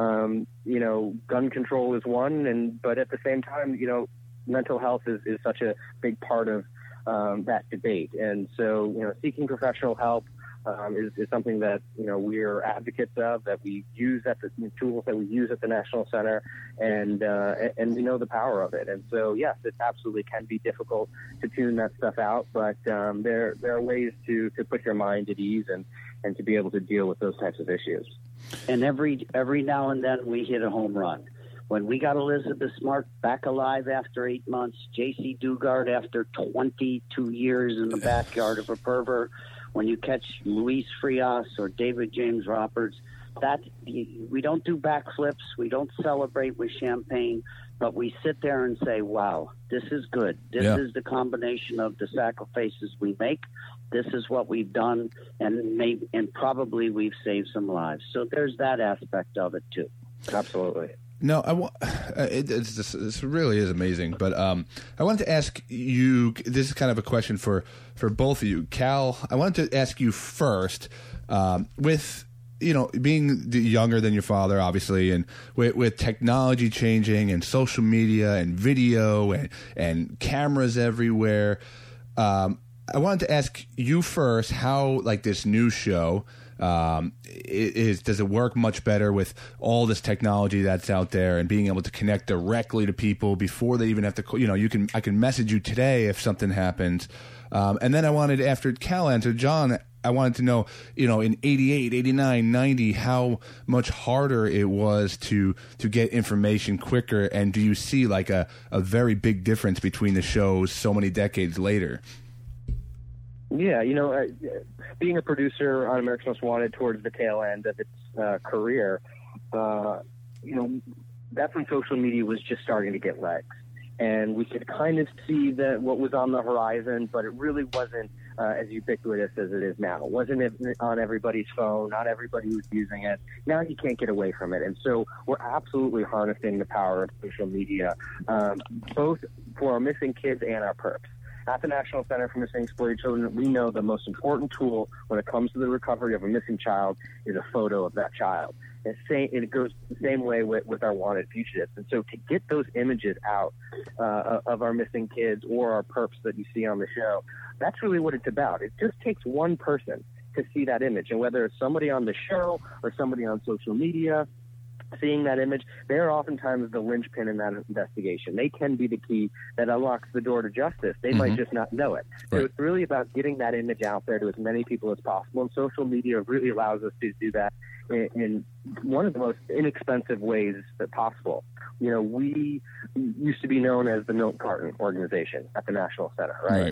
Gun control is one, but at the same time, mental health is such a big part of that debate, and so seeking professional help is something that we're advocates of, that we use at the tools that we use at the National Center, and we know the power of it. And so yes, it absolutely can be difficult to tune that stuff out, but there are ways to put your mind at ease and to be able to deal with those types of issues. And every now and then we hit a home run. When we got Elizabeth Smart back alive after 8 months, J.C. Dugard after 22 years in the backyard of a pervert, when you catch Luis Frias or David James Roberts, we don't do backflips, we don't celebrate with champagne, but we sit there and say, wow, this is good. This is the combination of the sacrifices we make. This is what we've done, and probably we've saved some lives. So there's that aspect of it too. Absolutely. No, this really is amazing. But I wanted to ask you. This is kind of a question for both of you, Cal. I wanted to ask you first, with being younger than your father, obviously, and with technology changing and social media and video and cameras everywhere. I wanted to ask you first how this new show. Does it work much better with all this technology that's out there and being able to connect directly to people before they even have to, I can message you today if something happens. And then I wanted, after Cal answered, John, I wanted to know, in 88, 89, 90, how much harder it was to get information quicker. And do you see a very big difference between the shows so many decades later? Yeah, being a producer on America's Most Wanted towards the tail end of its career, that's when social media was just starting to get legs. And we could kind of see what was on the horizon, but it really wasn't as ubiquitous as it is now. It wasn't on everybody's phone. Not everybody was using it. Now you can't get away from it. And so we're absolutely harnessing the power of social media, both for our missing kids and our perps. At the National Center for Missing and Exploited Children, we know the most important tool when it comes to the recovery of a missing child is a photo of that child. It goes the same way with our wanted fugitives. And so to get those images out of our missing kids or our perps that you see on the show, that's really what it's about. It just takes one person to see that image. And whether it's somebody on the show or somebody on social media, seeing that image, they're oftentimes the linchpin in that investigation. They can be the key that unlocks the door to justice. They might just not know it. So it's really about getting that image out there to as many people as possible, and social media really allows us to do that in one of the most inexpensive ways possible. We used to be known as the Milk Carton Organization at the National Center, right?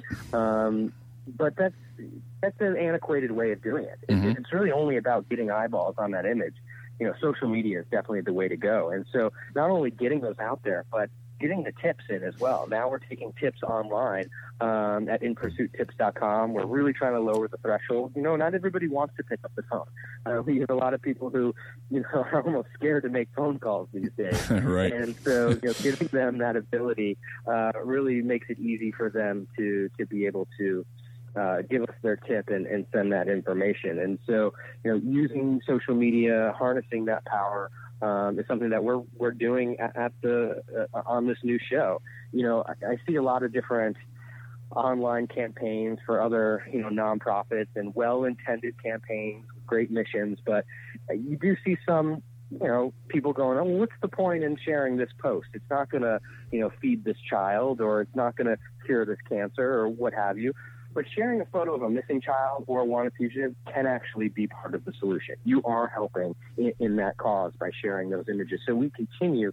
But that's an antiquated way of doing it. It's really only about getting eyeballs on that image. Social media is definitely the way to go. And so not only getting those out there, but getting the tips in as well. Now we're taking tips online at InPursuitTips.com. We're really trying to lower the threshold. Not everybody wants to pick up the phone. We have a lot of people who, are almost scared to make phone calls these days. Right. And so, giving them that ability really makes it easy for them to be able to give us their tip and send that information. And so, using social media, harnessing that power is something that we're doing at on this new show. I see a lot of different online campaigns for other, nonprofits and well-intended campaigns, great missions, but you do see some, people going, oh, well, what's the point in sharing this post? It's not going to, feed this child, or it's not going to cure this cancer, or what have you. But sharing a photo of a missing child or a wanted fugitive can actually be part of the solution. You are helping in that cause by sharing those images. So we continue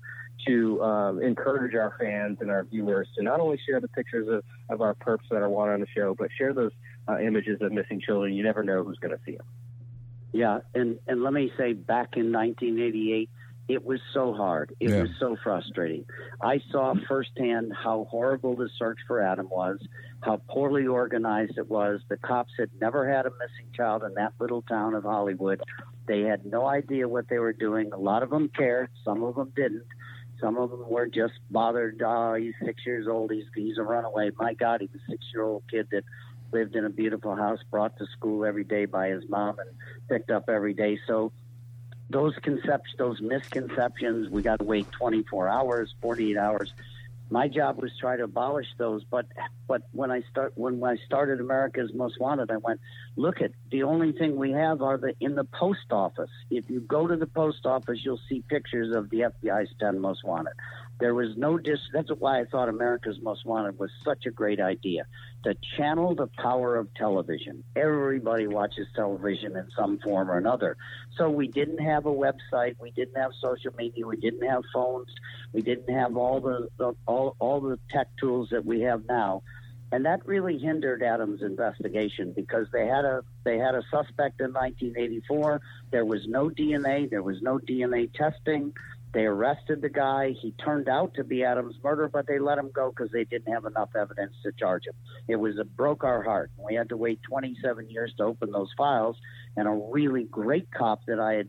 to encourage our fans and our viewers to not only share the pictures of our perps that are wanted on the show, but share those images of missing children. You never know who's going to see them. Yeah, and let me say, back in 1988, it was so hard. It was so frustrating. I saw firsthand how horrible the search for Adam was, how poorly organized it was. The cops had never had a missing child in that little town of Hollywood. They had no idea what they were doing. A lot of them cared. Some of them didn't. Some of them were just bothered. Oh, he's 6 years old. He's a runaway. My God, he was a 6-year-old kid that lived in a beautiful house, brought to school every day by his mom, and picked up every day. So those misconceptions, we got to wait 24 hours, 48 hours. My job was try to abolish those. But when I started America's Most Wanted, I went, look at the only thing we have are in the post office. If you go to the post office, you'll see pictures of the FBI's 10 Most Wanted. There was no that's why I thought America's Most Wanted was such a great idea, to channel the power of television. Everybody watches television in some form or another. So we didn't have a website, we didn't have social media, we didn't have phones, we didn't have all the tech tools that we have now. And that really hindered Adam's investigation, because they had a suspect in 1984. There was no DNA, there was no DNA testing. They arrested the guy. He turned out to be Adam's murderer, but they let him go because they didn't have enough evidence to charge him. It broke our heart. We had to wait 27 years to open those files, and a really great cop that I had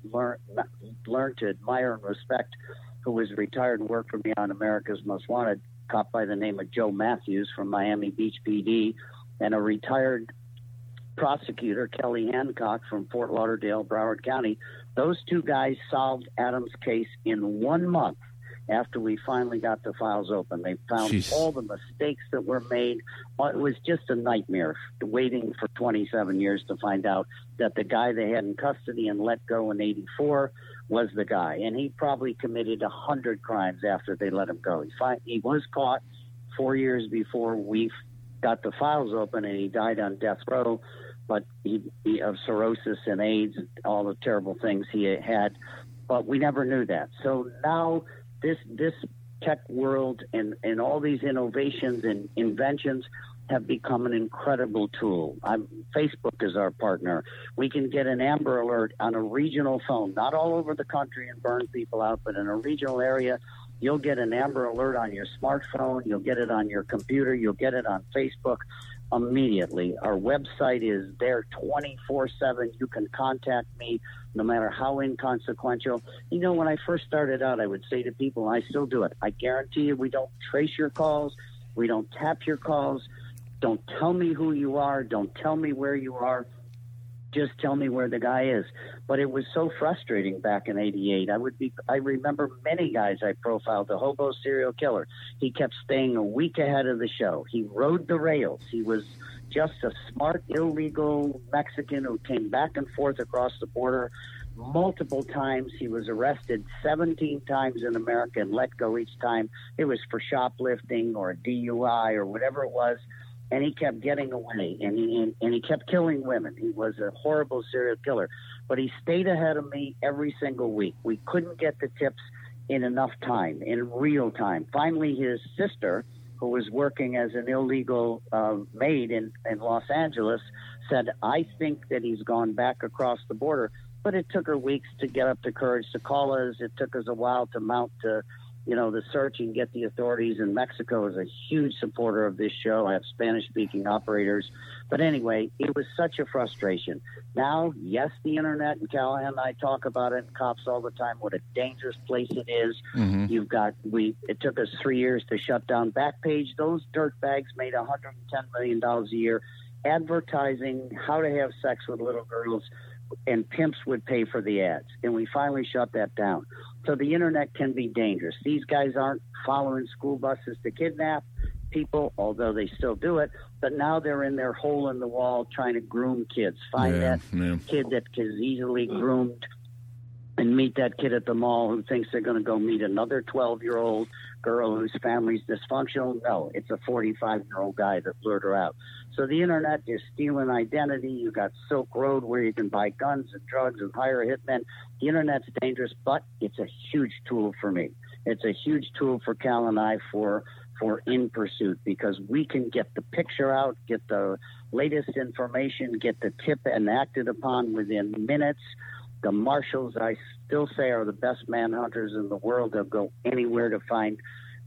learned to admire and respect, who was retired and worked for me on America's Most Wanted, cop by the name of Joe Matthews from Miami Beach PD, and a retired prosecutor, Kelly Hancock from Fort Lauderdale, Broward County. Those two guys solved Adam's case in 1 month after we finally got the files open. They found all the mistakes that were made. It was just a nightmare waiting for 27 years to find out that the guy they had in custody and let go in 84 was the guy. And he probably committed 100 crimes after they let him go. He was caught 4 years before we got the files open, and he died on death row. But he of cirrhosis and AIDS, and all the terrible things he had. But we never knew that. So now this tech world and all these innovations and inventions have become an incredible tool. Facebook is our partner. We can get an Amber Alert on a regional phone, not all over the country and burn people out, but in a regional area, you'll get an Amber Alert on your smartphone. You'll get it on your computer. You'll get it on Facebook immediately. Our website is there 24/7. You can contact me no matter how inconsequential. You know, when I first started out, I would say to people, and I still do it, I guarantee you we don't trace your calls. We don't tap your calls. Don't tell me who you are. Don't tell me where you are. Just tell me where the guy is. But it was so frustrating back in 88. I remember many guys I profiled, the hobo serial killer. He kept staying a week ahead of the show. He rode the rails. He was just a smart, illegal Mexican who came back and forth across the border multiple times. He was arrested 17 times in America and let go each time. It was for shoplifting or a DUI or whatever it was. And he kept getting away, and he kept killing women. He was a horrible serial killer. But he stayed ahead of me every single week. We couldn't get the tips in enough time, in real time. Finally, his sister, who was working as an illegal maid in Los Angeles, said, I think that he's gone back across the border. But it took her weeks to get up the courage to call us. It took us a while to mount the search and get the authorities. And Mexico is a huge supporter of this show. I have Spanish-speaking operators. But anyway, it was such a frustration. Now, yes, the Internet, and Callahan and I talk about it, and cops all the time, what a dangerous place it is. Mm-hmm. It took us 3 years to shut down Backpage. Those dirtbags made $110 million a year advertising how to have sex with little girls, and pimps would pay for the ads. And we finally shut that down. So the Internet can be dangerous. These guys aren't following school buses to kidnap people, although they still do it. But now they're in their hole in the wall trying to groom kids. Find that kid that is easily groomed and meet that kid at the mall who thinks they're going to go meet another 12-year-old girl whose family's dysfunctional. No, it's a 45-year-old guy that lured her out. So the internet is stealing identity. You got Silk Road where you can buy guns and drugs and hire hitmen. The internet's dangerous, but it's a huge tool for me. It's a huge tool for Cal and I for In Pursuit, because we can get the picture out, get the latest information, get the tip and acted upon within minutes. The marshals, I still say, are the best manhunters in the world. They'll go anywhere to find,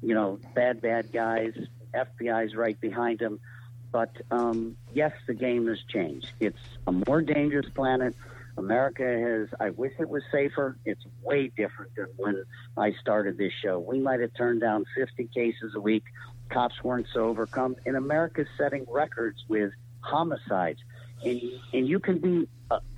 bad guys. FBI's right behind them. But, yes, the game has changed. It's a more dangerous planet. America has, I wish it was safer. It's way different than when I started this show. We might have turned down 50 cases a week. Cops weren't so overcome. And America's setting records with homicides. And you can be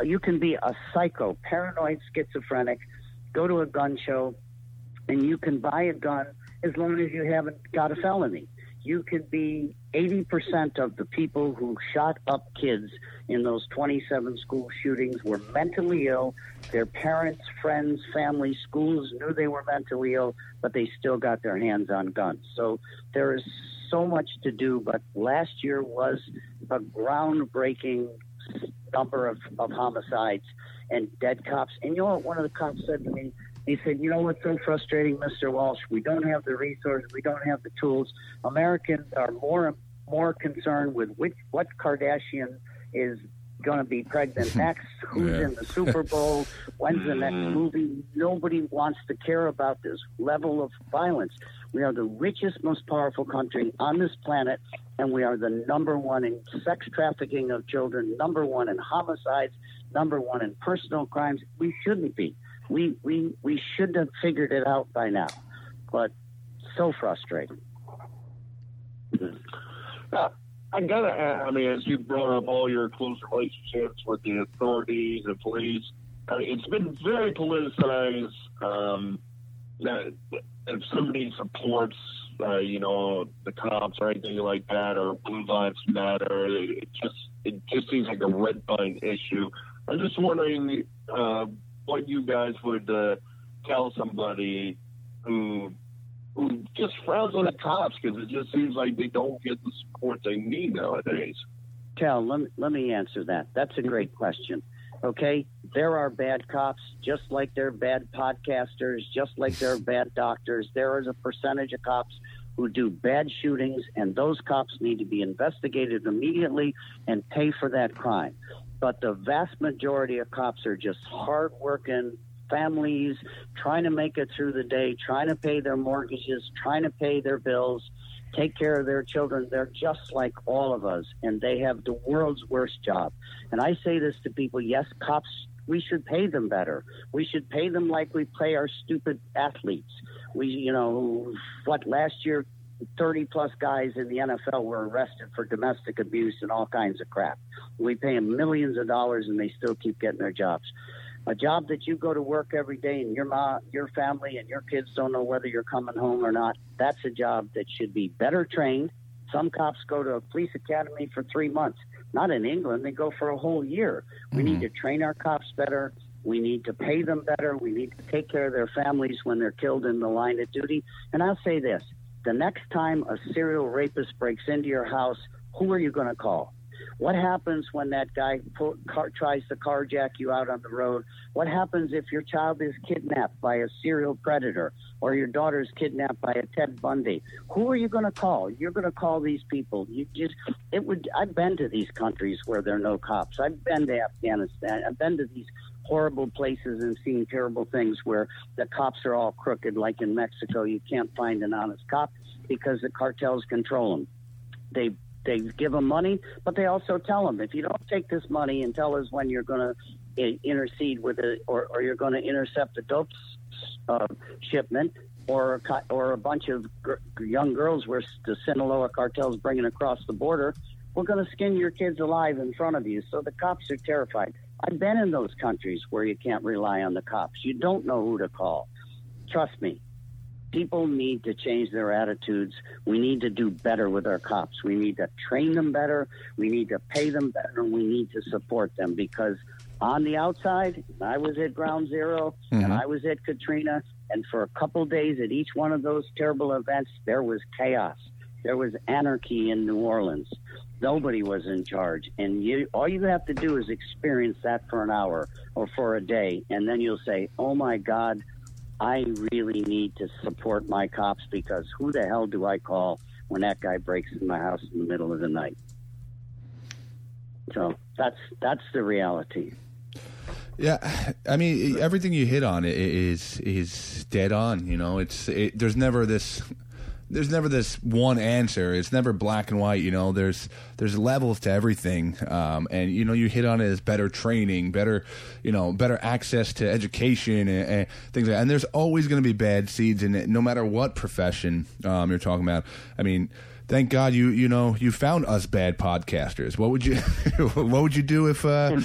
a psycho, paranoid, schizophrenic, go to a gun show, and you can buy a gun as long as you haven't got a felony. You could be 80% of the people who shot up kids in those 27 school shootings were mentally ill. Their parents, friends, family, schools knew they were mentally ill, but they still got their hands on guns. So there is so much to do, but last year was a groundbreaking number of homicides and dead cops. And you know what one of the cops said to me? He said, you know what's so frustrating, Mr. Walsh? We don't have the resources. We don't have the tools. Americans are more concerned with what Kardashian is going to be pregnant next, who's in the Super Bowl, when's the next movie. Nobody wants to care about this level of violence. We are the richest, most powerful country on this planet, and we are the number one in sex trafficking of children, number one in homicides, number one in personal crimes. We shouldn't be. We should have figured it out by now, but so frustrating. I gotta ask, as you brought up all your close relationships with the authorities and police, it's been very politicized. That if somebody supports, the cops or anything like that, or Blue Lives Matter, it just seems like a red line issue. I'm just wondering what you guys would tell somebody who just frowns on the cops, because it just seems like they don't get the support they need nowadays. Cal, let me answer that. That's a great question. Okay, there are bad cops, just like there are bad podcasters, just like there are bad doctors. There is a percentage of cops who do bad shootings, and those cops need to be investigated immediately and pay for that crime. But the vast majority of cops are just hardworking families trying to make it through the day, trying to pay their mortgages, trying to pay their bills, take care of their children. They're just like all of us, and they have the world's worst job. And I say this to people, yes, cops, we should pay them better. We should pay them like we pay our stupid athletes. Last year, 30-plus guys in the NFL were arrested for domestic abuse and all kinds of crap. We pay them millions of dollars, and they still keep getting their jobs. A job that you go to work every day and your family and your kids don't know whether you're coming home or not, that's a job that should be better trained. Some cops go to a police academy for 3 months. Not in England. They go for a whole year. We need to train our cops better. We need to pay them better. We need to take care of their families when they're killed in the line of duty. And I'll say this. The next time a serial rapist breaks into your house, who are you going to call? What happens when that guy tries to carjack you out on the road? What happens if your child is kidnapped by a serial predator, or your daughter's kidnapped by a Ted Bundy? Who are you going to call? You're going to call these people. I've been to these countries where there are no cops. I've been to Afghanistan. I've been to these horrible places and seen terrible things where the cops are all crooked, like in Mexico. You can't find an honest cop because the cartels control them. They give them money, but they also tell them, if you don't take this money and tell us when you're going to intercede with it, or you're going to intercept a dope shipment, or a bunch of young girls where the Sinaloa cartel's bringing across the border, we're going to skin your kids alive in front of you. So the cops are terrified. I've been in those countries where you can't rely on the cops. You don't know who to call. Trust me. People need to change their attitudes. We need to do better with our cops. We need to train them better. We need to pay them better. We need to support them, because on the outside, I was at Ground Zero, and I was at Katrina, and for a couple days at each one of those terrible events, there was chaos. There was anarchy in New Orleans. Nobody was in charge. And all you have to do is experience that for an hour or for a day, and then you'll say, oh, my God, I really need to support my cops, because who the hell do I call when that guy breaks in my house in the middle of the night? So that's the reality. Yeah, I mean, everything you hit on is dead on. You know, there's never this one answer. It's never black and white. You know, there's levels to everything. And you know, you hit on it as better training, better access to education and things like that. And there's always going to be bad seeds in it, no matter what profession you're talking about. I mean, thank God you found us bad podcasters. What would you do if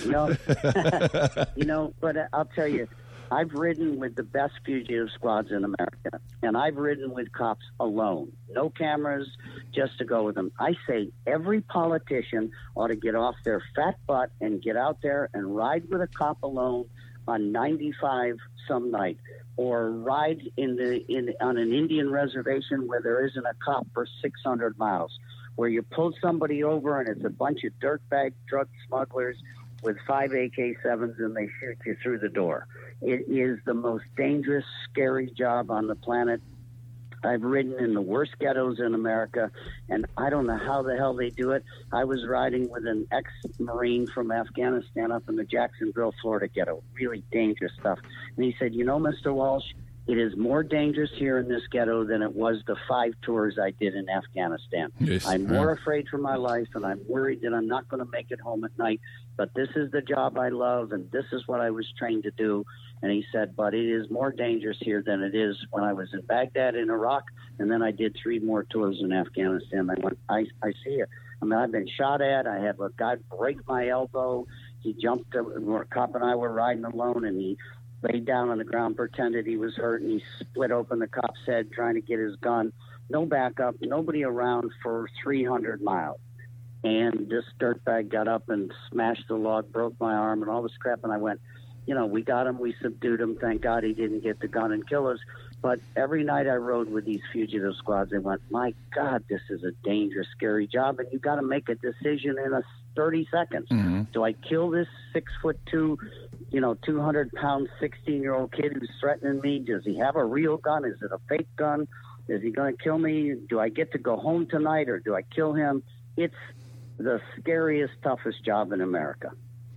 but I'll tell you, I've ridden with the best fugitive squads in America, and I've ridden with cops alone, no cameras, just to go with them. I say every politician ought to get off their fat butt and get out there and ride with a cop alone on 95 some night, or ride on an Indian reservation where there isn't a cop for 600 miles, where you pull somebody over and it's a bunch of dirtbag drug smugglers with 5 AK-7s and they shoot you through the door. It is the most dangerous, scary job on the planet. I've ridden in the worst ghettos in America, and I don't know how the hell they do it. I was riding with an ex-Marine from Afghanistan up in the Jacksonville, Florida ghetto. Really dangerous stuff. And he said, Mr. Walsh, it is more dangerous here in this ghetto than it was the 5 tours I did in Afghanistan. Yes. I'm more afraid for my life, and I'm worried that I'm not going to make it home at night. But this is the job I love, and this is what I was trained to do. And he said, but it is more dangerous here than it is when I was in Baghdad in Iraq, and then I did 3 more tours in Afghanistan. I went, I see it. I mean, I've been shot at. I had a guy break my elbow. He jumped. A cop and I were riding alone, and he laid down on the ground, pretended he was hurt, and he split open the cop's head trying to get his gun. No backup, nobody around for 300 miles. And this dirtbag got up and smashed the log, broke my arm, and all this crap. And I went, we got him, we subdued him. Thank God he didn't get the gun and kill us. But every night I rode with these fugitive squads, I went, my God, this is a dangerous, scary job. And you got to make a decision in 30 seconds. Mm-hmm. Do I kill this 6'2", 200-pound 16-year-old kid who's threatening me? Does he have a real gun? Is it a fake gun? Is he going to kill me? Do I get to go home tonight, or do I kill him? It's the scariest, toughest job in America.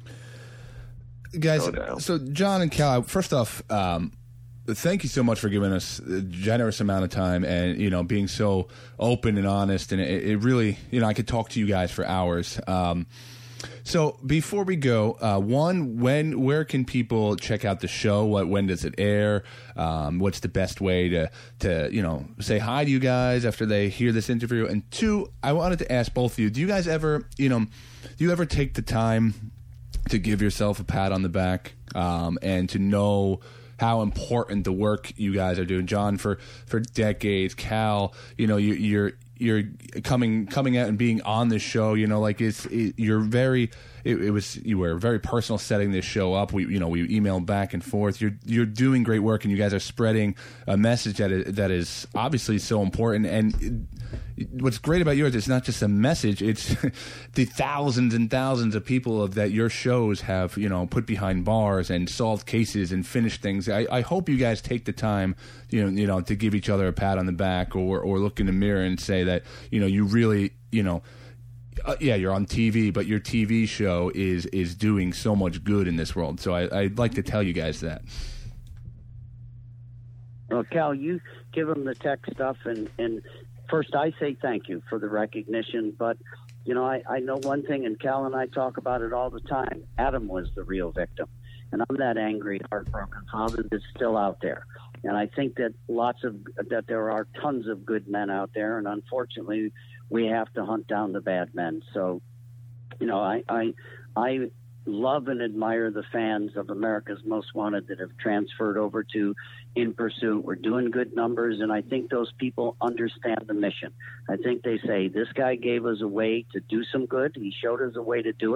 Guys, so John and Cal, first off, thank you so much for giving us a generous amount of time and, being so open and honest. And it really, I could talk to you guys for hours. So before we go, where can people check out the show? When does it air? What's the best way to say hi to you guys after they hear this interview? And 2, I wanted to ask both of you, do you guys ever, take the time to give yourself a pat on the back, and to know how important the work you guys are doing? John, for decades. Cal, you're coming out and being on the show. You were a very personal setting this show up. We emailed back and forth. You're doing great work, and you guys are spreading a message that is obviously so important. And what's great about yours, it's not just a message, it's the thousands and thousands of people that your shows have, put behind bars and solved cases and finished things. I hope you guys take the time, to give each other a pat on the back or look in the mirror and say that, you really, you're on TV, but your TV show is doing so much good in this world. So I'd like to tell you guys that. Well, Cal, you give them the tech stuff, and first, I say thank you for the recognition, but, I know one thing, and Cal and I talk about it all the time. Adam was the real victim, and I'm that angry, heartbroken father that's still out there. And I think that there are tons of good men out there, and unfortunately, we have to hunt down the bad men. So, I love and admire the fans of America's Most Wanted that have transferred over to In Pursuit. We're doing good numbers, and I think those people understand the mission. I think they say, this guy gave us a way to do some good. He showed us a way to do it.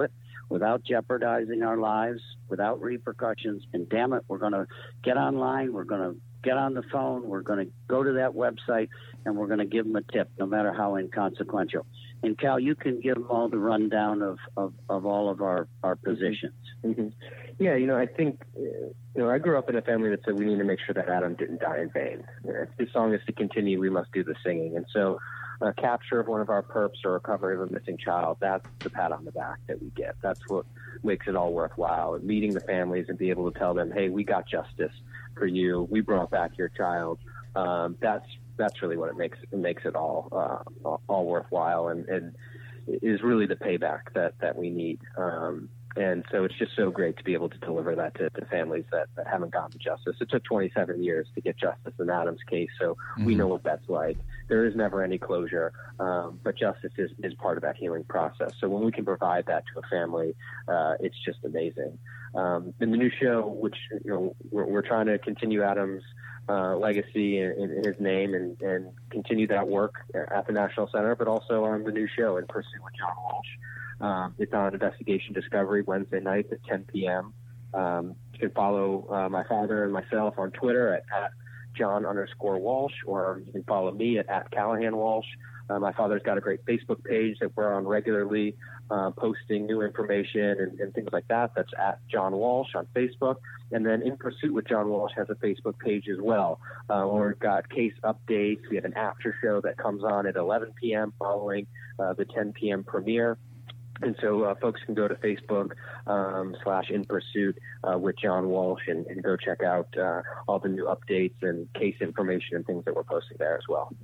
without jeopardizing our lives, without repercussions. And damn it, we're going to get online. We're going to get on the phone. We're going to go to that website, and we're going to give them a tip, no matter how inconsequential. And Cal, you can give them all the rundown of all of our positions. Mm-hmm. Yeah, I think, I grew up in a family that said we need to make sure that Adam didn't die in vain. If the song is to continue, we must do the singing. And so a capture of one of our perps or recovery of a missing child, that's the pat on the back that we get. That's what makes it all worthwhile. And meeting the families and be able to tell them, hey, we got justice for you. We brought back your child. That's really what it makes it all worthwhile and is really the payback that we need. And so it's just so great to be able to deliver that to families that haven't gotten justice. It took 27 years to get justice in Adam's case, so we know what that's like. There is never any closure, but justice is part of that healing process. So when we can provide that to a family, it's just amazing. In the new show, which we're trying to continue Adam's legacy in his name and continue that work at the National Center, but also on the new show, In Pursuit with John Walsh. It's on Investigation Discovery Wednesday nights at 10 p.m. You can follow my father and myself on Twitter at John_Walsh, or you can follow me at Callahan Walsh. My father's got a great Facebook page that we're on regularly, posting new information and things like that. That's at John Walsh on Facebook. And then In Pursuit with John Walsh has a Facebook page as well. We've got case updates. We have an after show that comes on at 11 p.m. following the 10 p.m. premiere. And so folks can go to Facebook /In Pursuit with John Walsh and go check out all the new updates and case information and things that we're posting there as well.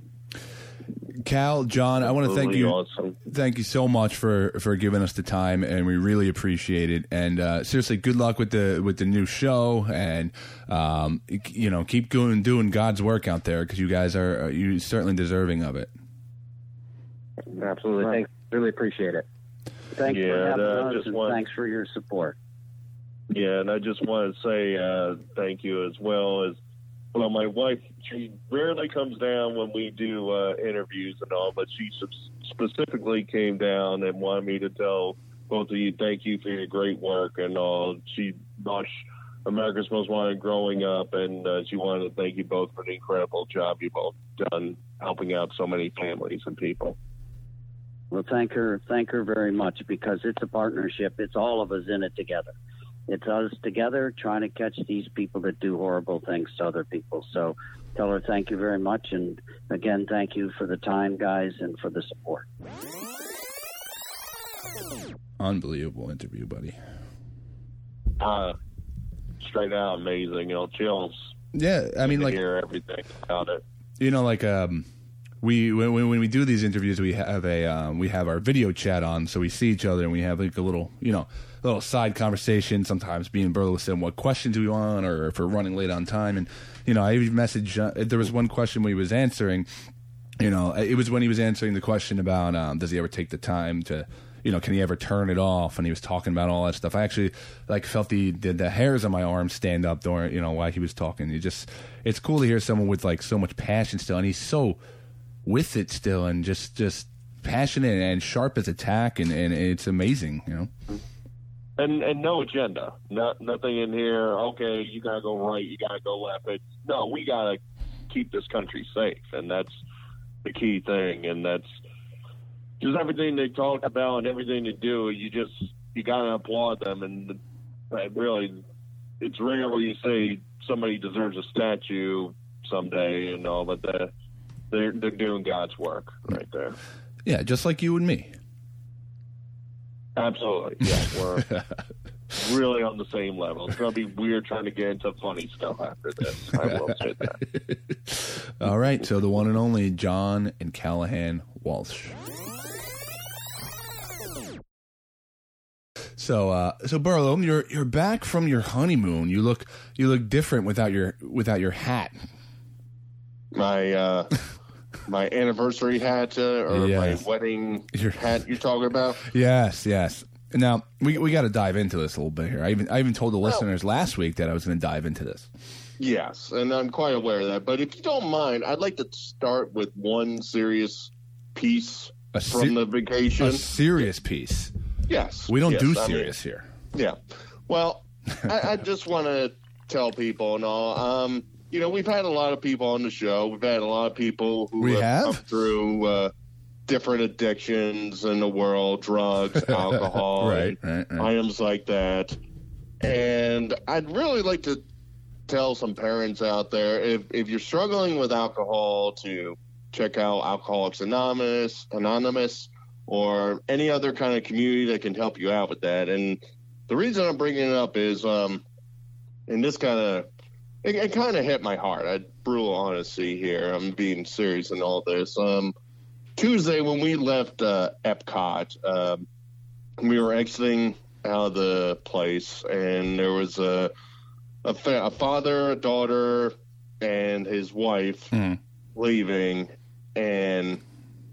Cal, John, I want to thank you. Awesome. Thank you so much for giving us the time, and we really appreciate it. And seriously, good luck with the new show, and keep doing God's work out there, because you guys are certainly deserving of it. Absolutely, thanks. Really appreciate it. Thanks for having us, and thanks for your support. Yeah, and I just want to say thank you as well as. Well, my wife, she rarely comes down when we do interviews and all, but she specifically came down and wanted me to tell both of you thank you for your great work and all. She watched America's Most Wanted growing up, and she wanted to thank you both for the incredible job you both done helping out so many families and people. Well, thank her very much, because it's a partnership. It's all of us in it together. It's us together trying to catch these people that do horrible things to other people. So tell her thank you very much. And again, thank you for the time, guys, and for the support. Unbelievable interview, buddy. Straight out amazing. Chills. Yeah, I mean, like, hear everything about it. When we do these interviews, we have our video chat on, so we see each other and we have like a little side conversation. Sometimes being burlesque, what questions do we want, or if we're running late on time. And I even messaged. There was one question when he was answering. It was when he was answering the question about does he ever take the time to, can he ever turn it off? And he was talking about all that stuff. I actually felt the hairs on my arm stand up during while he was talking. It's cool to hear someone with like so much passion still, and he's so with it still, and just passionate and sharp as a tack, and it's amazing, And no agenda, nothing in here. Okay, you gotta go right, you gotta go left. No, we gotta keep this country safe, and that's the key thing. And that's just everything they talk about and everything they do. You gotta applaud them. And really, it's rare when you say somebody deserves a statue someday and all, but they're doing God's work right there. Yeah, just like you and me. Absolutely. Yeah, we're really on the same level. It's going to be weird trying to get into funny stuff after this. I will say that. All right, so the one and only John and Callahan Walsh. So Burlow, you're back from your honeymoon. You look different without your hat. My anniversary hat or yes. My wedding hat you're talking about? Yes. Now, we got to dive into this a little bit here. I even told the listeners last week that I was going to dive into this. Yes, and I'm quite aware of that. But if you don't mind, I'd like to start with one serious piece from the vacation. A serious piece? Yes. We don't do serious here. Yeah. Well, I just want to tell people and all, we've had a lot of people on the show. We've had a lot of people who have come through different addictions in the world, drugs, alcohol, right. items like that. And I'd really like to tell some parents out there, if you're struggling with alcohol, to check out Alcoholics Anonymous, or any other kind of community that can help you out with that. And the reason I'm bringing it up is, and this it kind of hit my heart. Brutal honesty here. I'm being serious in all this. Tuesday, when we left Epcot, we were exiting out of the place, and there was a father, a daughter, and his wife leaving, and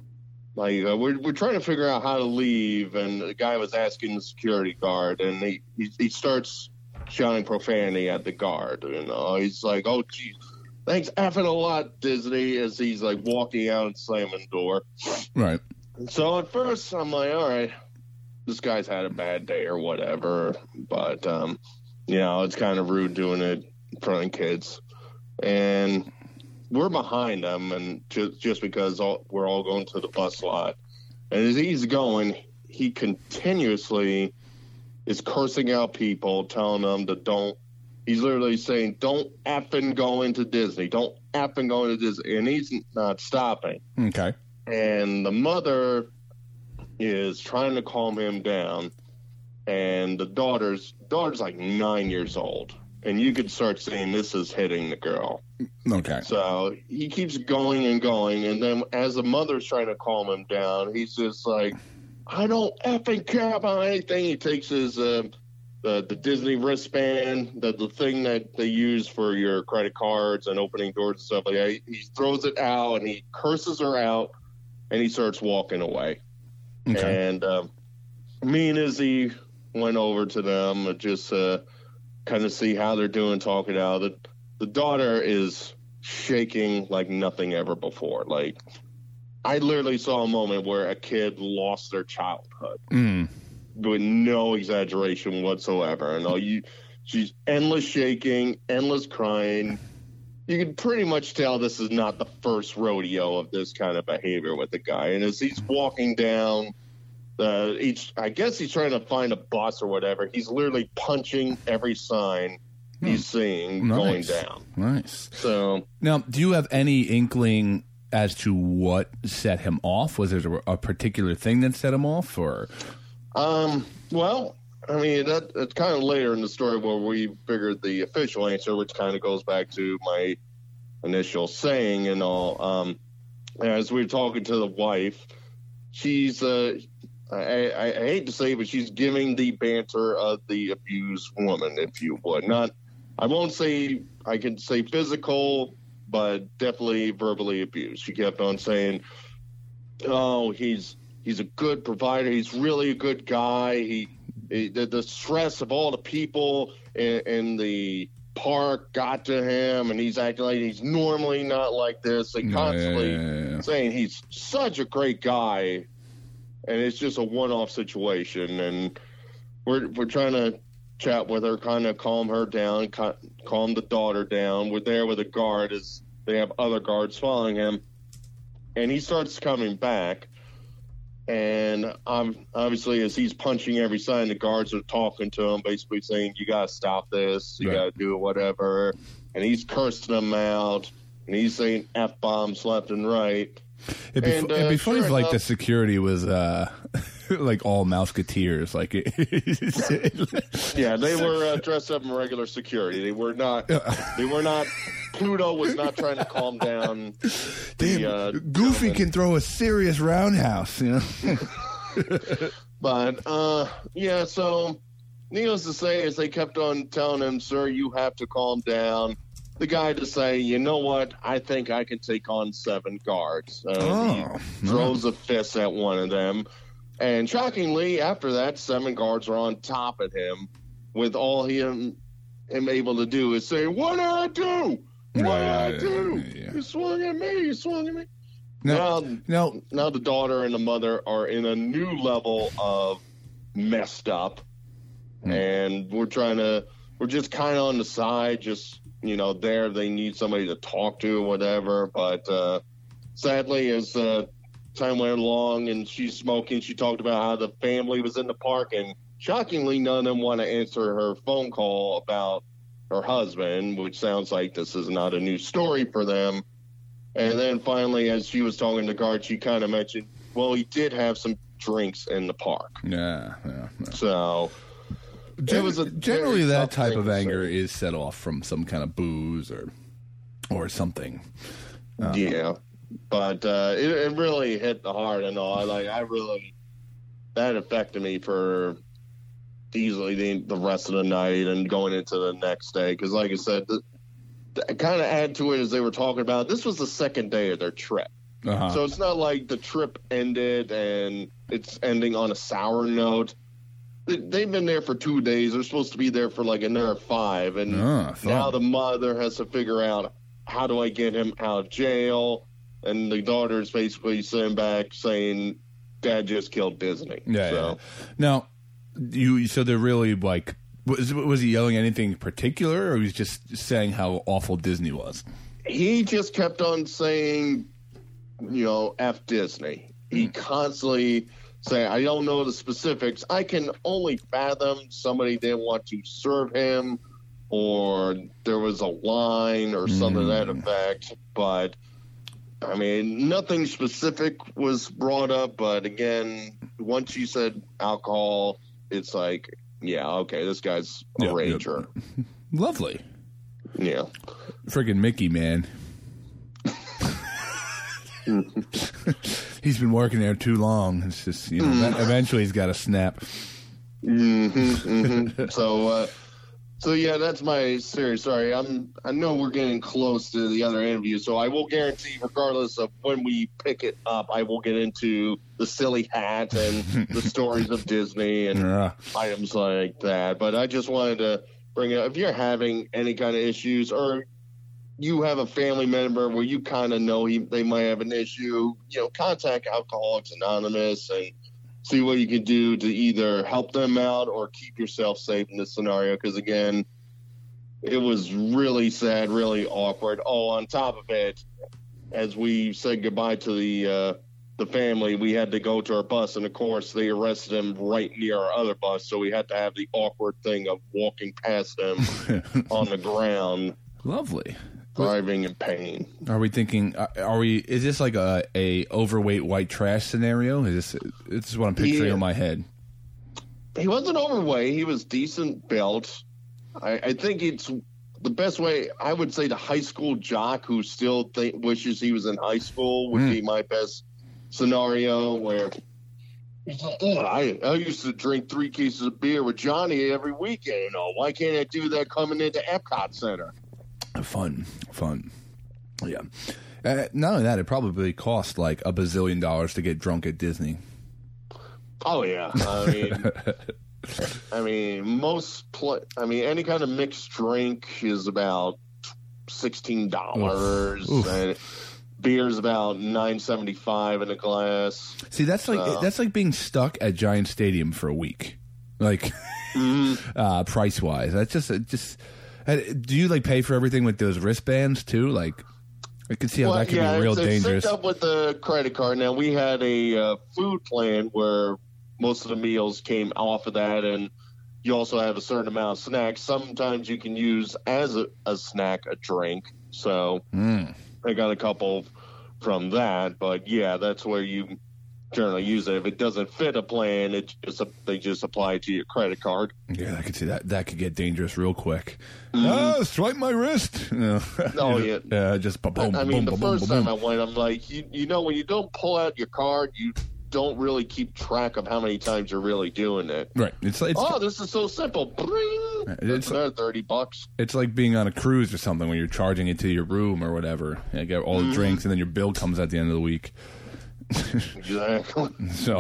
we're trying to figure out how to leave, and the guy was asking the security guard, and he starts shouting profanity at the guard. He's like, "Oh, geez, thanks effing a lot, Disney," as he's like walking out and slamming the door. Right. And so at first I'm like, all right, this guy's had a bad day or whatever, but it's kind of rude doing it in front of kids, and we're behind him, and just because we're all going to the bus lot. And as he's going, he continuously is cursing out people, telling them to don't. He's literally saying, "Don't effing go into Disney. Don't effing go into Disney." And he's not stopping. Okay. And the mother is trying to calm him down. And the daughter's like 9 years old. And you could start seeing this is hitting the girl. Okay. So he keeps going and going, and then as the mother's trying to calm him down, he's just like, "I don't effing care about anything." He takes his the Disney wristband, the thing that they use for your credit cards and opening doors and stuff like that. He throws it out, and he curses her out, and he starts walking away. Okay. And me and Izzy went over to them and just kind of see how they're doing, talking out. The daughter is shaking like nothing ever before. Like, I literally saw a moment where a kid lost their childhood with no exaggeration whatsoever. And she's endless shaking, endless crying. You can pretty much tell this is not the first rodeo of this kind of behavior with the guy. And as he's walking down, I guess he's trying to find a bus or whatever. He's literally punching every sign he's seeing going down. Nice. So now, do you have any inkling as to what set him off? Was there a particular thing that set him off, or? Well, I mean, it's kind of later in the story where we figured the official answer, which kind of goes back to my initial saying and all. As we were talking to the wife, she's I hate to say it, but she's giving the banter of the abused woman, if you would. I won't say, I can say physical, but definitely verbally abused. She kept on saying, "Oh, he's a good provider. He's really a good guy. The stress of all the people in the park got to him, and he's acting like he's normally not like this." And constantly saying he's such a great guy. And it's just a one-off situation, and we're trying to chat with her, kind of calm her down, calm the daughter down. We're there with a guard as they have other guards following him, and he starts coming back. And obviously, as he's punching every sign, the guards are talking to him, basically saying, "You got to stop this. You got to do whatever." And he's cursing them out, and he's saying F-bombs left and right. It'd be funny if, like, the security was like all Mouseketeers, like yeah, they were dressed up in regular security. They were not. Pluto was not trying to calm down. Goofy gentleman can throw a serious roundhouse, you know. But yeah, so needless to say, as they kept on telling him, "Sir, you have to calm down," the guy to say, "You know what? I think I can take on 7 guards." He throws a fist at one of them. And shockingly, after that, 7 guards are on top of him, with all him able to do is say, "What did I do? What did I do? You swung at me. You swung at me." Now the daughter and the mother are in a new level of messed up, and we're just kind of on the side, just, there. They need somebody to talk to or whatever. But sadly, as time went along and she's smoking, she talked about how the family was in the park, and shockingly, none of them want to answer her phone call about her husband, which sounds like this is not a new story for them. And then finally, as she was talking to the guard, she kind of mentioned, well, he did have some drinks in the park. Yeah. So generally that type of anger is set off from some kind of booze or something. Yeah, but it really hit the heart and all. That affected me for easily the rest of the night and going into the next day. Because like I said, kind of add to it as they were talking about, this was the second day of their trip. Uh-huh. So it's not like the trip ended and it's ending on a sour note. They've been there for 2 days. They're supposed to be there for like another 5. And now the mother has to figure out, how do I get him out of jail? And the daughter's basically sitting back saying, Dad just killed Disney. Yeah. Now, so they're really like, was he yelling anything particular, or he was just saying how awful Disney was? He just kept on saying, F Disney. He constantly saying, I don't know the specifics. I can only fathom somebody didn't want to serve him, or there was a line or something to that effect. But, I mean, nothing specific was brought up. But, again, once you said alcohol, it's like, yeah, okay, this guy's a rager. Yep. Lovely. Yeah. Friggin' Mickey, man. He's been working there too long. It's just, eventually he's got to snap. So yeah, that's my series. Sorry, I know we're getting close to the other interview, so I will guarantee, regardless of when we pick it up, I will get into the silly hat and the stories of Disney and items like that. But I just wanted to bring it up. If you're having any kind of issues, or you have a family member where you kind of know they might have an issue, contact Alcoholics Anonymous and see what you can do to either help them out or keep yourself safe in this scenario. Because, again, it was really sad, really awkward. Oh, on top of it, as we said goodbye to the family, we had to go to our bus. And, of course, they arrested him right near our other bus. So we had to have the awkward thing of walking past them on the ground. Lovely. Driving in pain. Are we thinking? Is this like a overweight white trash scenario? This is what I'm picturing in my head. He wasn't overweight. He was decent built. I think it's the best way. I would say the high school jock who still wishes he was in high school would be my best scenario. Where I used to drink 3 cases of beer with Johnny every weekend. Why can't I do that coming into Epcot Center? Fun. Yeah. Not only that, it probably cost like $1 bazillion to get drunk at Disney. Oh yeah. I mean, any kind of mixed drink is about $16, and beer's about $9.75 in a glass. See, that's like being stuck at Giant Stadium for a week, like price wise. That's just. Do you like pay for everything with those wristbands too? Like, I can see how that could be real dangerous. It's synced up with the credit card. Now we had a food plan where most of the meals came off of that, and you also have a certain amount of snacks. Sometimes you can use as a snack a drink. So I got a couple from that, but yeah, that's where you generally use it. If it doesn't fit a plan, they just apply it to your credit card. Yeah, I can see that could get dangerous real quick. Swipe my wrist. Just boom. I mean, the first time I went, I'm like, when you don't pull out your card, you don't really keep track of how many times you're really doing it. Right. It's this is so simple. Bring. It's another $30. It's like being on a cruise or something when you're charging it to your room or whatever. You get all the drinks, and then your bill comes at the end of the week. Exactly. So,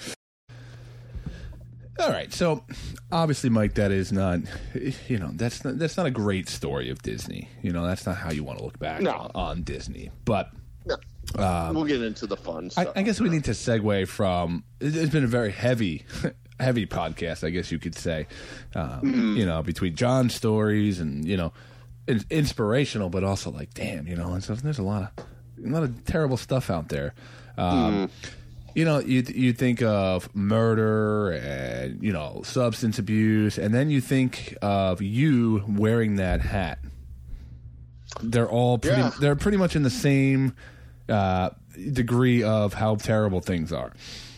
all right. So, obviously, Mike, that is not, that's not a great story of Disney. That's not how you want to look back on Disney. But we'll get into the fun stuff. I guess we need to segue from. It's been a very heavy heavy podcast, I guess you could say. You know, between John's stories and, you know, inspirational, but also like, damn, you know, and so there's a lot of terrible stuff out there. You know, you think of murder and, you know, substance abuse, and then you think of you wearing that hat. They're all they're pretty much in the same degree of how terrible things are.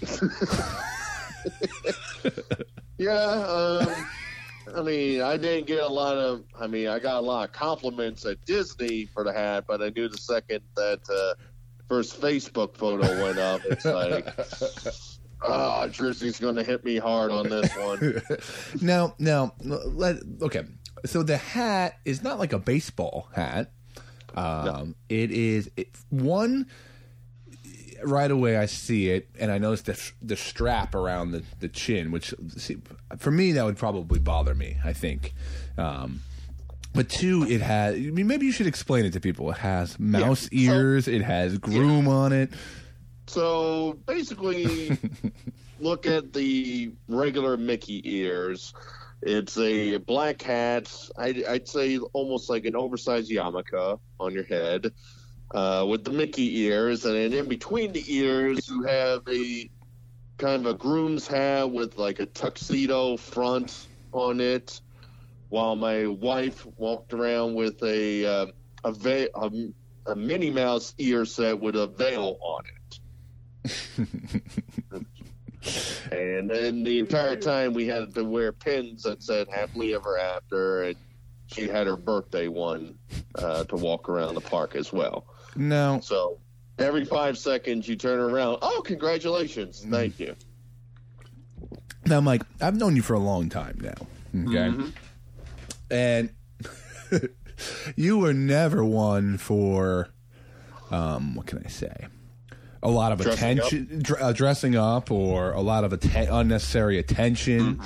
Yeah, I mean, I didn't get a lot of. I mean, I got a lot of compliments at Disney for the hat, but I knew the second that first Facebook photo went up, it's like, Drizzy's going to hit me hard on this one. Now, okay. So the hat is not like a baseball hat. No. It is one. Right away, I see it, and I notice the strap around the chin, which for me that would probably bother me. I think, but two, it has. I mean, maybe you should explain it to people. It has mouse ears. It has groom on it. So basically, look at the regular Mickey ears. It's a black hat. I'd say almost like an oversized yarmulke on your head. With the Mickey ears, and then in between the ears, you have a kind of a groom's hat with like a tuxedo front on it, while my wife walked around with a Minnie Mouse ear set with a veil on it. And then the entire time we had to wear pins that said happily ever after, and she had her birthday one to walk around the park as well. No. So every 5 seconds you turn around. Oh, congratulations. Thank you. Now, Mike, I've known you for a long time now. Okay. Mm-hmm. And you were never one for, what can I say? A lot of dressing up, or a lot of unnecessary attention.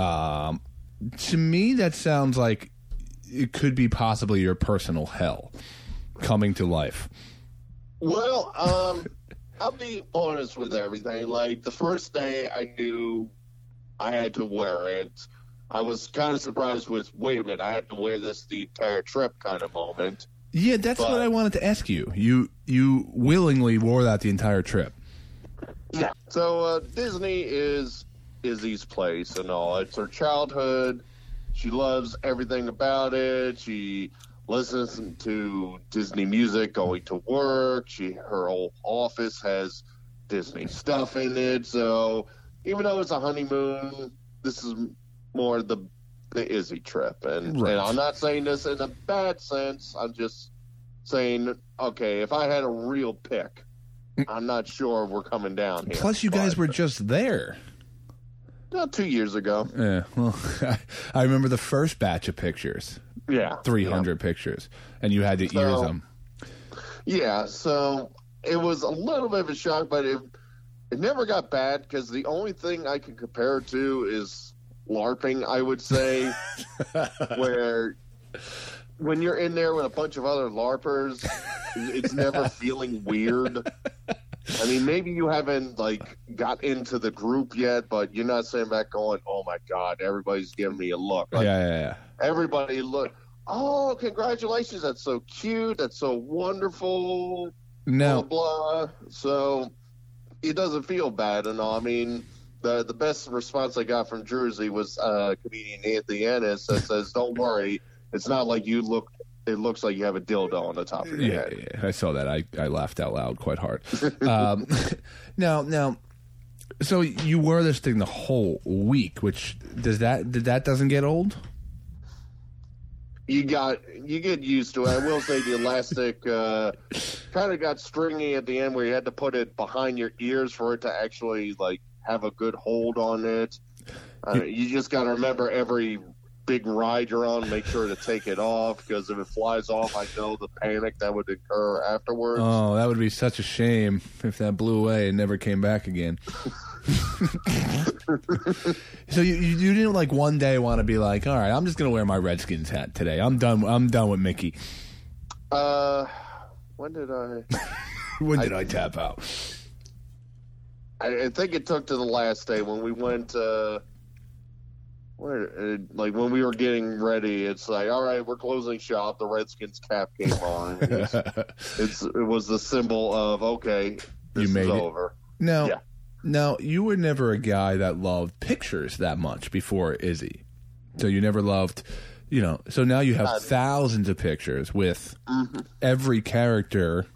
To me, that sounds like it could be possibly your personal hell coming to life. Well, I'll be honest with everything. Like, the first day I knew I had to wear it, I was kind of surprised with, wait a minute, I have to wear this the entire trip kind of moment. Yeah, that's what I wanted to ask you. You willingly wore that the entire trip. Yeah. So Disney is Izzy's place and all. It's her childhood. She loves everything about it. She listens to Disney music going to work. Her whole office has Disney stuff in it. So even though it's a honeymoon, this is more the Izzy trip. And I'm not saying this in a bad sense. I'm just saying, okay, if I had a real pick, I'm not sure we're coming down here. Plus, you guys were just there. Not 2 years ago. Yeah, well, I remember the first batch of pictures. Yeah. 300 pictures. And you had to ears them. Yeah, so it was a little bit of a shock, but it never got bad, because the only thing I can compare it to is LARPing, I would say, where when you're in there with a bunch of other LARPers, it's never feeling weird. I mean, maybe you haven't, like, got into the group yet, but you're not sitting back going, oh, my God, everybody's giving me a look. Like, yeah. Everybody look, oh, congratulations, that's so cute, that's so wonderful, no. blah, blah. So it doesn't feel bad and all. I mean, the best response I got from Jersey was comedian Anthony Ennis that says, don't worry, it's not like it looks like you have a dildo on the top of your head. Yeah, I saw that. I laughed out loud quite hard. Now, so you wore this thing the whole week, which that doesn't get old? You get used to it. I will say the elastic kind of got stringy at the end, where you had to put it behind your ears for it to actually like have a good hold on it. You just got to remember every big ride you're on, make sure to take it off, because if it flies off, I know the panic that would occur afterwards. Oh, that would be such a shame if that blew away and never came back again. So you didn't like one day want to be like, all right, I'm just gonna wear my Redskins hat today. I'm done with Mickey. When did I? When did I tap out? I think it took to the last day when we went. When we were getting ready, it's like, all right, we're closing shop. The Redskins cap came on. It was the symbol of, okay, this is over. Now, you were never a guy that loved pictures that much before Izzy. So you never loved, so now you have thousands of pictures with every character,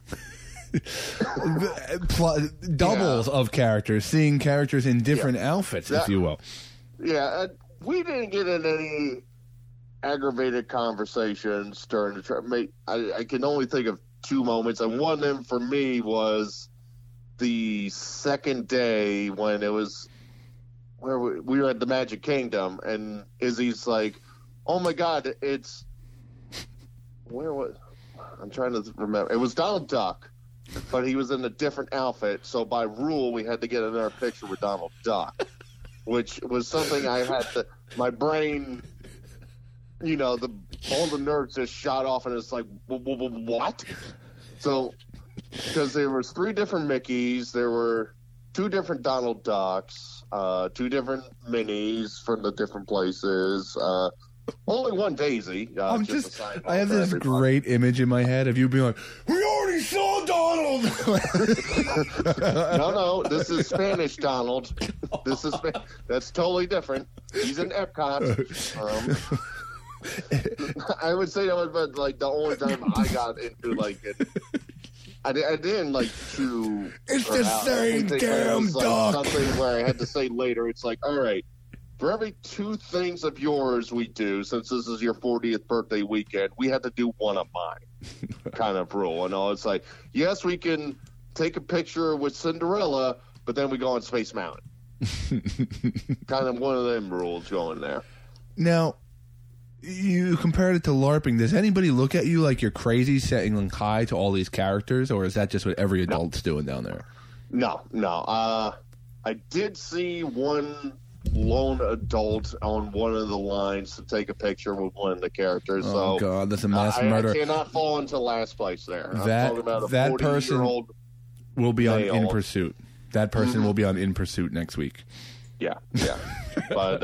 doubles of characters, seeing characters in different outfits, if you will. Yeah, we didn't get in any aggravated conversations during the trip. I can only think of two moments, and one of them for me was the second day when it was where we were at the Magic Kingdom, and Izzy's like, "Oh my God, it's where was?" I'm trying to remember. It was Donald Duck, but he was in a different outfit. So by rule, we had to get another picture with Donald Duck. Which was something I had to, my brain, all the nerves just shot off, and it's like, what? So, because there was 3 different Mickeys, there were 2 different Donald Ducks, 2 different Minis from the different places, only one Daisy. I have this great image in my head of you being like, we already saw Donald. No, this is Spanish Donald. That's totally different. He's in Epcot. I would say that was like the only time I got into I didn't chew. It's the same damn duck. Something where I had to say later. It's like, all right. For every 2 things of yours we do, since this is your 40th birthday weekend, we had to do one of mine kind of rule. It's like, yes, we can take a picture with Cinderella, but then we go on Space Mountain. Kind of one of them rules going there. Now, you compared it to LARPing. Does anybody look at you like you're crazy setting hi to all these characters, or is that just what every adult's doing down there? No. I did see one lone adult on one of the lines to take a picture with one of the characters. Oh, so, God, that's a mass murder. I cannot fall into last place there. I'm talking about a that person will be on In Pursuit. That person will be on In Pursuit next week. Yeah. But,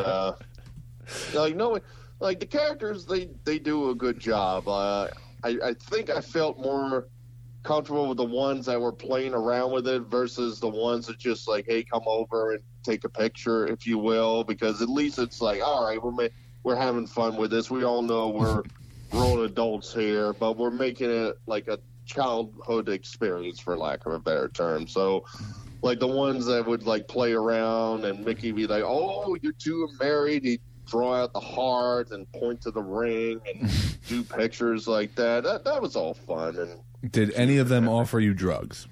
the characters, they do a good job. I think I felt more comfortable with the ones that were playing around with it versus the ones that just like, hey, come over and take a picture, if you will, because at least it's like, all right, we're having fun with this. We all know we're grown adults here, but we're making it like a childhood experience, for lack of a better term. So, like the ones that would like play around and Mickey be like, "Oh, you two are married." He'd draw out the heart and point to the ring and do pictures like that. That was all fun. And did any of them offer you drugs?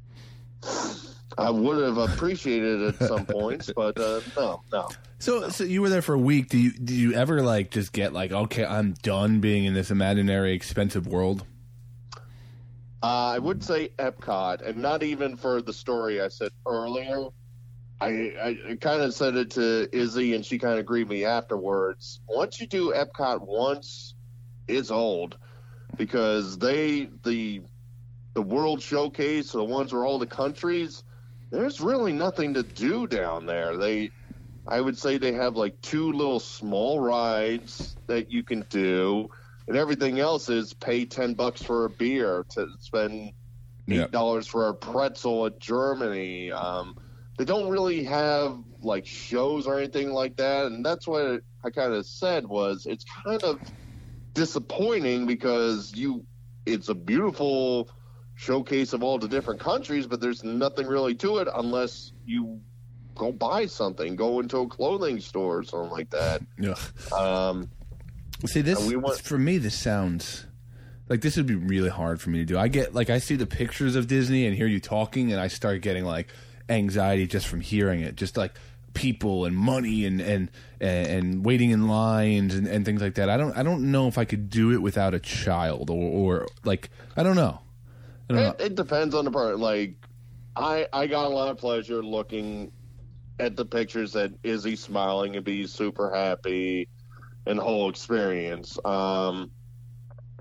I would have appreciated it at some points, but no. So you were there for a week. Do you ever like just get like, okay, I'm done being in this imaginary expensive world? I would say Epcot, and not even for the story I said earlier. I kind of said it to Izzy, and she kind of agreed with me afterwards. Once you do Epcot once, it's old, because the World Showcase, the ones where all the countries, there's really nothing to do down there. I would say they have like 2 little small rides that you can do, and everything else is pay $10 for a beer, to spend $8 for a pretzel at Germany. They don't really have like shows or anything like that, and that's what I kind of said was it's kind of disappointing because it's a beautiful showcase of all the different countries, but there's nothing really to it unless you go buy something, go into a clothing store or something like that. Yeah. See, for me, this sounds like this would be really hard for me to do. I see the pictures of Disney and hear you talking, and I start getting like anxiety just from hearing it, just like people and money and waiting in lines and things like that. I don't know if I could do it without a child or like, I don't know. It depends on the part. Like, I got a lot of pleasure looking at the pictures that Izzy smiling and be super happy and the whole experience.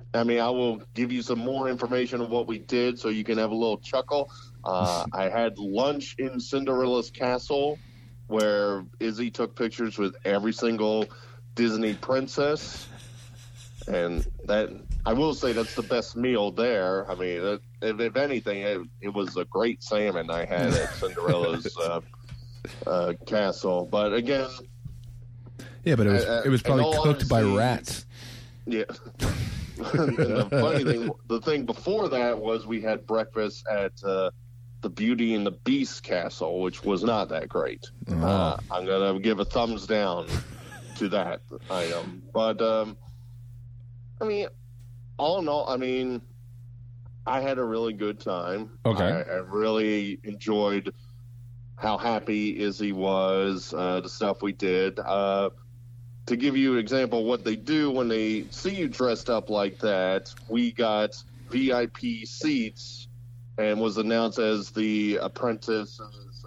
I mean, I will give you some more information on what we did so you can have a little chuckle. I had lunch in Cinderella's castle where Izzy took pictures with every single Disney princess. And that, I will say, that's the best meal there. I mean, if anything, it was a great salmon I had at Cinderella's castle. But again, yeah, but it was probably cooked by rats. Yeah. And the thing before that was we had breakfast at the Beauty and the Beast castle, which was not that great. Oh. I'm gonna give a thumbs down to that item, but I mean, all in all, I mean, I had a really good time. Okay, I really enjoyed how happy Izzy was, the stuff we did. To give you an example of what they do when they see you dressed up like that, we got VIP seats and was announced as the apprentices.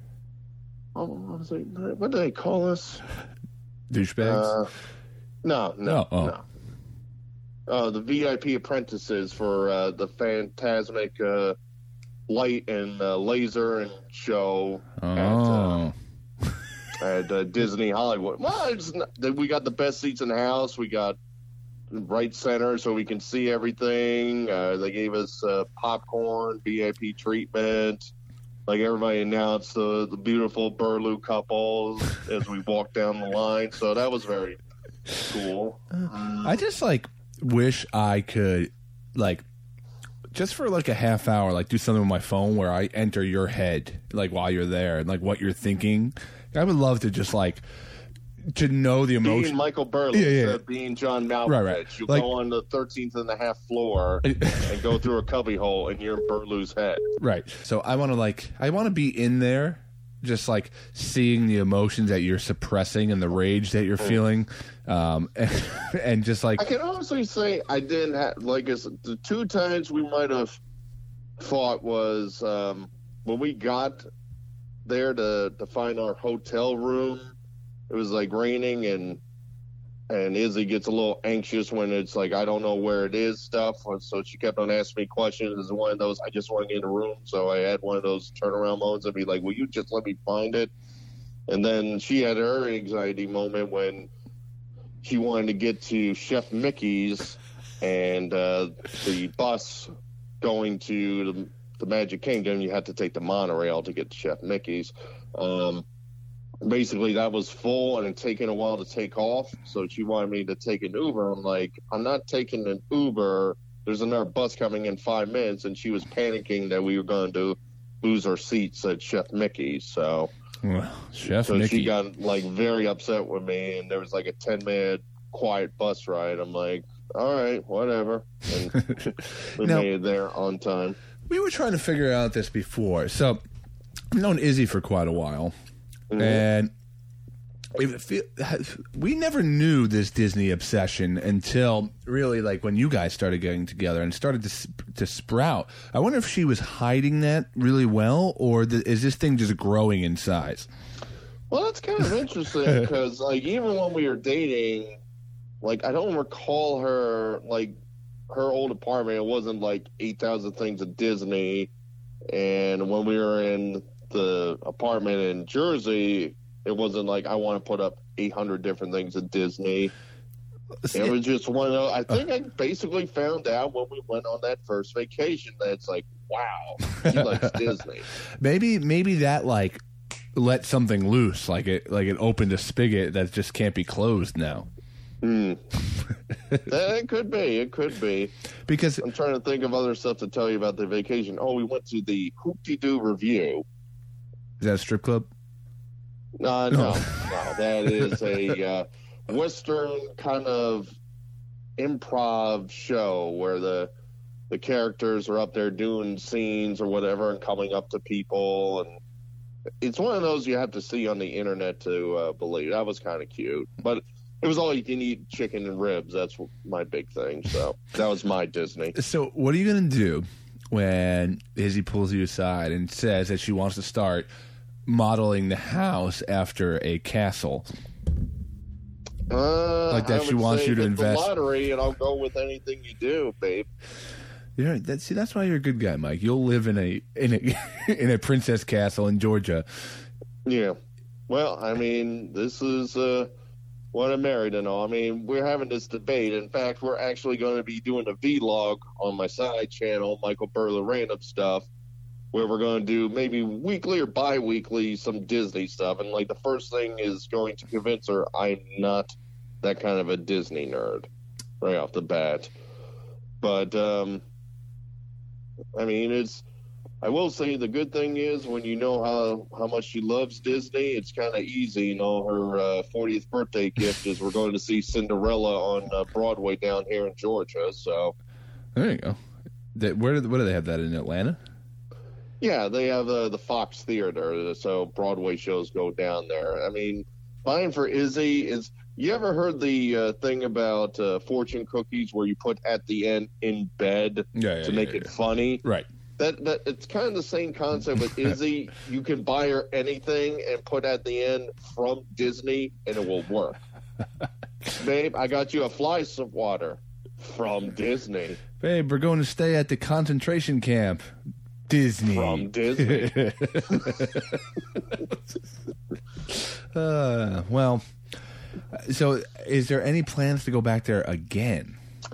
What do they call us? Douchebags? No. The VIP apprentices for the Fantasmic light and laser and show at Disney Hollywood. Well, we got the best seats in the house. We got right center so we can see everything. They gave us popcorn, VIP treatment. Like everybody announced the beautiful Burlew couples as we walked down the line. So that was very cool. I just wish I could just for a half hour, do something with my phone where I enter your head while you're there and what you're thinking. I would love to just to know the emotion. Being Michael Burlew, instead of being John Malkovich. Right. You go on the 13th and a half floor and go through a cubby hole and you're in Burlew's head. Right. So I want to be in there, just seeing the emotions that you're suppressing and the rage that you're feeling, and just I can honestly say I didn't have the two times we might have fought was when we got there to find our hotel room. It was raining and Izzy gets a little anxious when it's I don't know where it is stuff. So she kept on asking me questions. It's one of those, I just want to get in a room. So I had one of those turnaround moments and be like, will you just let me find it? And then she had her anxiety moment when she wanted to get to Chef Mickey's and the bus going to the Magic Kingdom. You had to take the monorail to get to Chef Mickey's. Basically, that was full and it taking a while to take off. So she wanted me to take an Uber. I'm like, I'm not taking an Uber. There's another bus coming in 5 minutes. And she was panicking that we were going to lose our seats at Chef Mickey's. So Mickey. She got very upset with me. And there was a 10-minute quiet bus ride. I'm like, all right, whatever. And we made it there on time. We were trying to figure out this before. So I've known Izzy for quite a while. Mm-hmm. And we never knew this Disney obsession until really when you guys started getting together and started to sprout. I wonder if she was hiding that really well, or is this thing just growing in size? Well, that's kind of interesting because even when we were dating, I don't recall her her old apartment. It wasn't 8,000 things at Disney, and when we were in the apartment in Jersey, it wasn't I want to put up 800 different things at Disney. It was just one of those. I think I basically found out when we went on that first vacation that it's wow, she likes Disney. Maybe that let something loose, it opened a spigot that just can't be closed now. It could be because I'm trying to think of other stuff to tell you about the vacation. Oh, we went to the Hoop-de-Doo Review. Is that a strip club? No, that is a Western kind of improv show where the characters are up there doing scenes or whatever and coming up to people, and it's one of those you have to see on the internet to believe. That was kind of cute, but it was all you can eat chicken and ribs. That's my big thing. So that was my Disney. So what are you going to do when Izzy pulls you aside and says that she wants to start modeling the house after a castle? Like that she wants you to invest. The lottery, and I'll go with anything you do, babe. Yeah, that's why you're a good guy, Mike. You'll live in a in a princess castle in Georgia. Yeah. Well, I mean, this is what I'm married and all. I mean, we're having this debate. In fact, we're actually going to be doing a vlog on my side channel, Michael Burler Random Stuff, where we're going to do maybe weekly or bi-weekly some Disney stuff. And, like, the first thing is going to convince her I'm not that kind of a Disney nerd right off the bat. But, I mean, I will say the good thing is when you know how much she loves Disney, it's kind of easy. You know, her 40th birthday gift is we're going to see Cinderella on Broadway down here in Georgia. So there you go. Where do they have that, in Atlanta? Yeah, they have the Fox Theater, so Broadway shows go down there. I mean, mine for Izzy is, you ever heard the thing about fortune cookies where you put at the end in bed to make it funny? Right. That it's kind of the same concept with Izzy. You can buy her anything and put at the end from Disney, and it will work. Babe, I got you a fly swatter from Disney. Babe, we're going to stay at the concentration camp. Disney. From Disney. Well, so is there any plans to go back there again?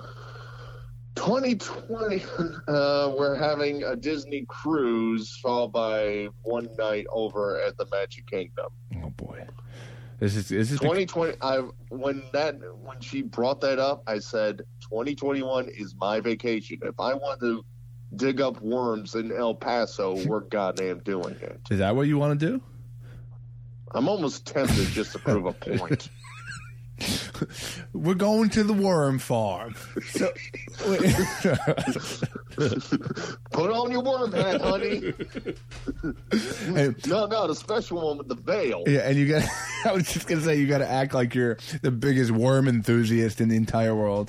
2020, we're having a Disney cruise followed by one night over at the Magic Kingdom. Oh boy, is this 2020? When she brought that up, I said 2021 is my vacation. If I want to dig up worms in El Paso, we're goddamn doing it. Is that what you want to do? I'm almost tempted just to prove a point. We're going to the worm farm. So, put on your worm hat, honey. No, the special one with the veil. Yeah, and you got. I was just gonna say you got to act like you're the biggest worm enthusiast in the entire world.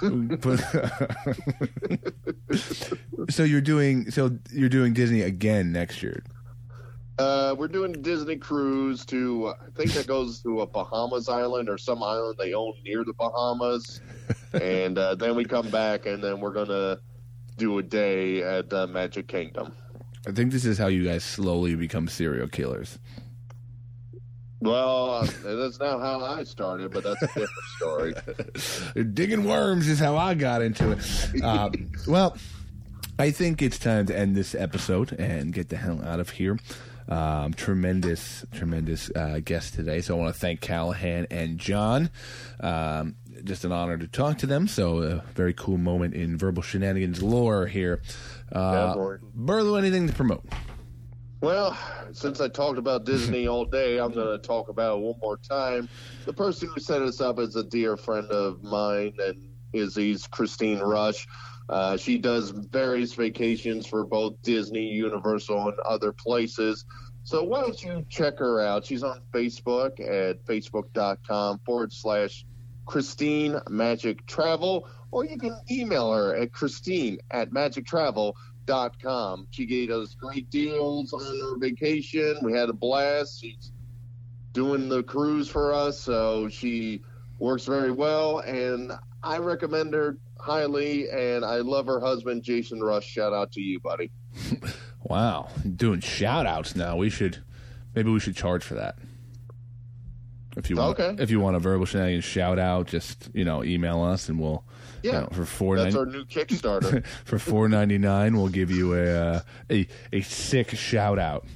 So you're doing Disney again next year. We're doing a Disney cruise to, I think that goes to a Bahamas island or some island they own near the Bahamas. And then we come back, and then we're going to do a day at Magic Kingdom. I think this is how you guys slowly become serial killers. Well, that's not how I started, but that's a different story. Digging worms is how I got into it. Well, I think it's time to end this episode and get the hell out of here. Tremendous guest today. So I want to thank Callahan and John. Just an honor to talk to them. So a very cool moment in Verbal Shenanigans lore here. Burlew, anything to promote? Well, since I talked about Disney all day, I'm going to talk about it one more time. The person who set us up is a dear friend of mine and Izzy's, Christine Rush. She does various vacations for both Disney, Universal, and other places. So why don't you check her out? She's on Facebook at facebook.com/Christine Magic Travel, or you can email her at Christine@magictravel.com. She gave us great deals on her vacation. We had a blast. She's doing the cruise for us, so she works very well, and I recommend her highly, and I love her husband, Jason Rush. Shout out to you, buddy. Wow, doing shout outs now. Maybe we should charge for that. If you want, if you want a Verbal Shenanigans shout out, just email us and we'll for that's our new Kickstarter. For $4.99, we'll give you a sick shout out.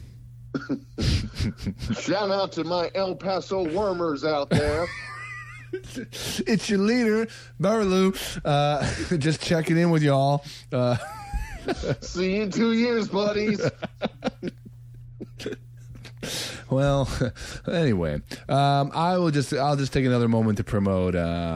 Shout out to my El Paso wormers out there. It's your leader, Burlew. Just checking in with y'all. See you in 2 years, buddies. Well, anyway, I'll just take another moment to promote.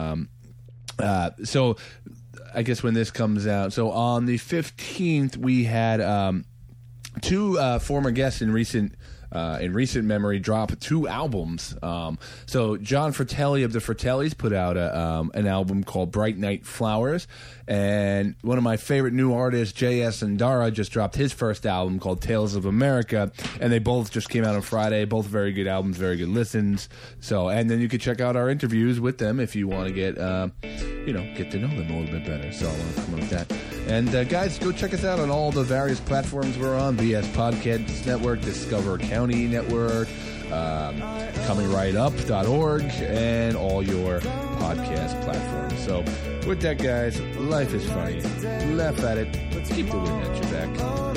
So, I guess when this comes out, so on the 15th, we had two former guests in recent in recent memory, drop 2 albums. So John Fratelli of the Fratellis put out an album called Bright Night Flowers, and one of my favorite new artists, J.S. Andara, just dropped his first album called Tales of America, and they both just came out on Friday. Both very good albums, very good listens. So, and then you can check out our interviews with them if you want to get to know them a little bit better. So I want to promote that. And guys, go check us out on all the various platforms we're on: BS Podcast Network, Discover County Network, ComingRightUp.org, and all your podcast platforms. So with that, guys, life is funny. Laugh at it. Let's keep the wind at your back.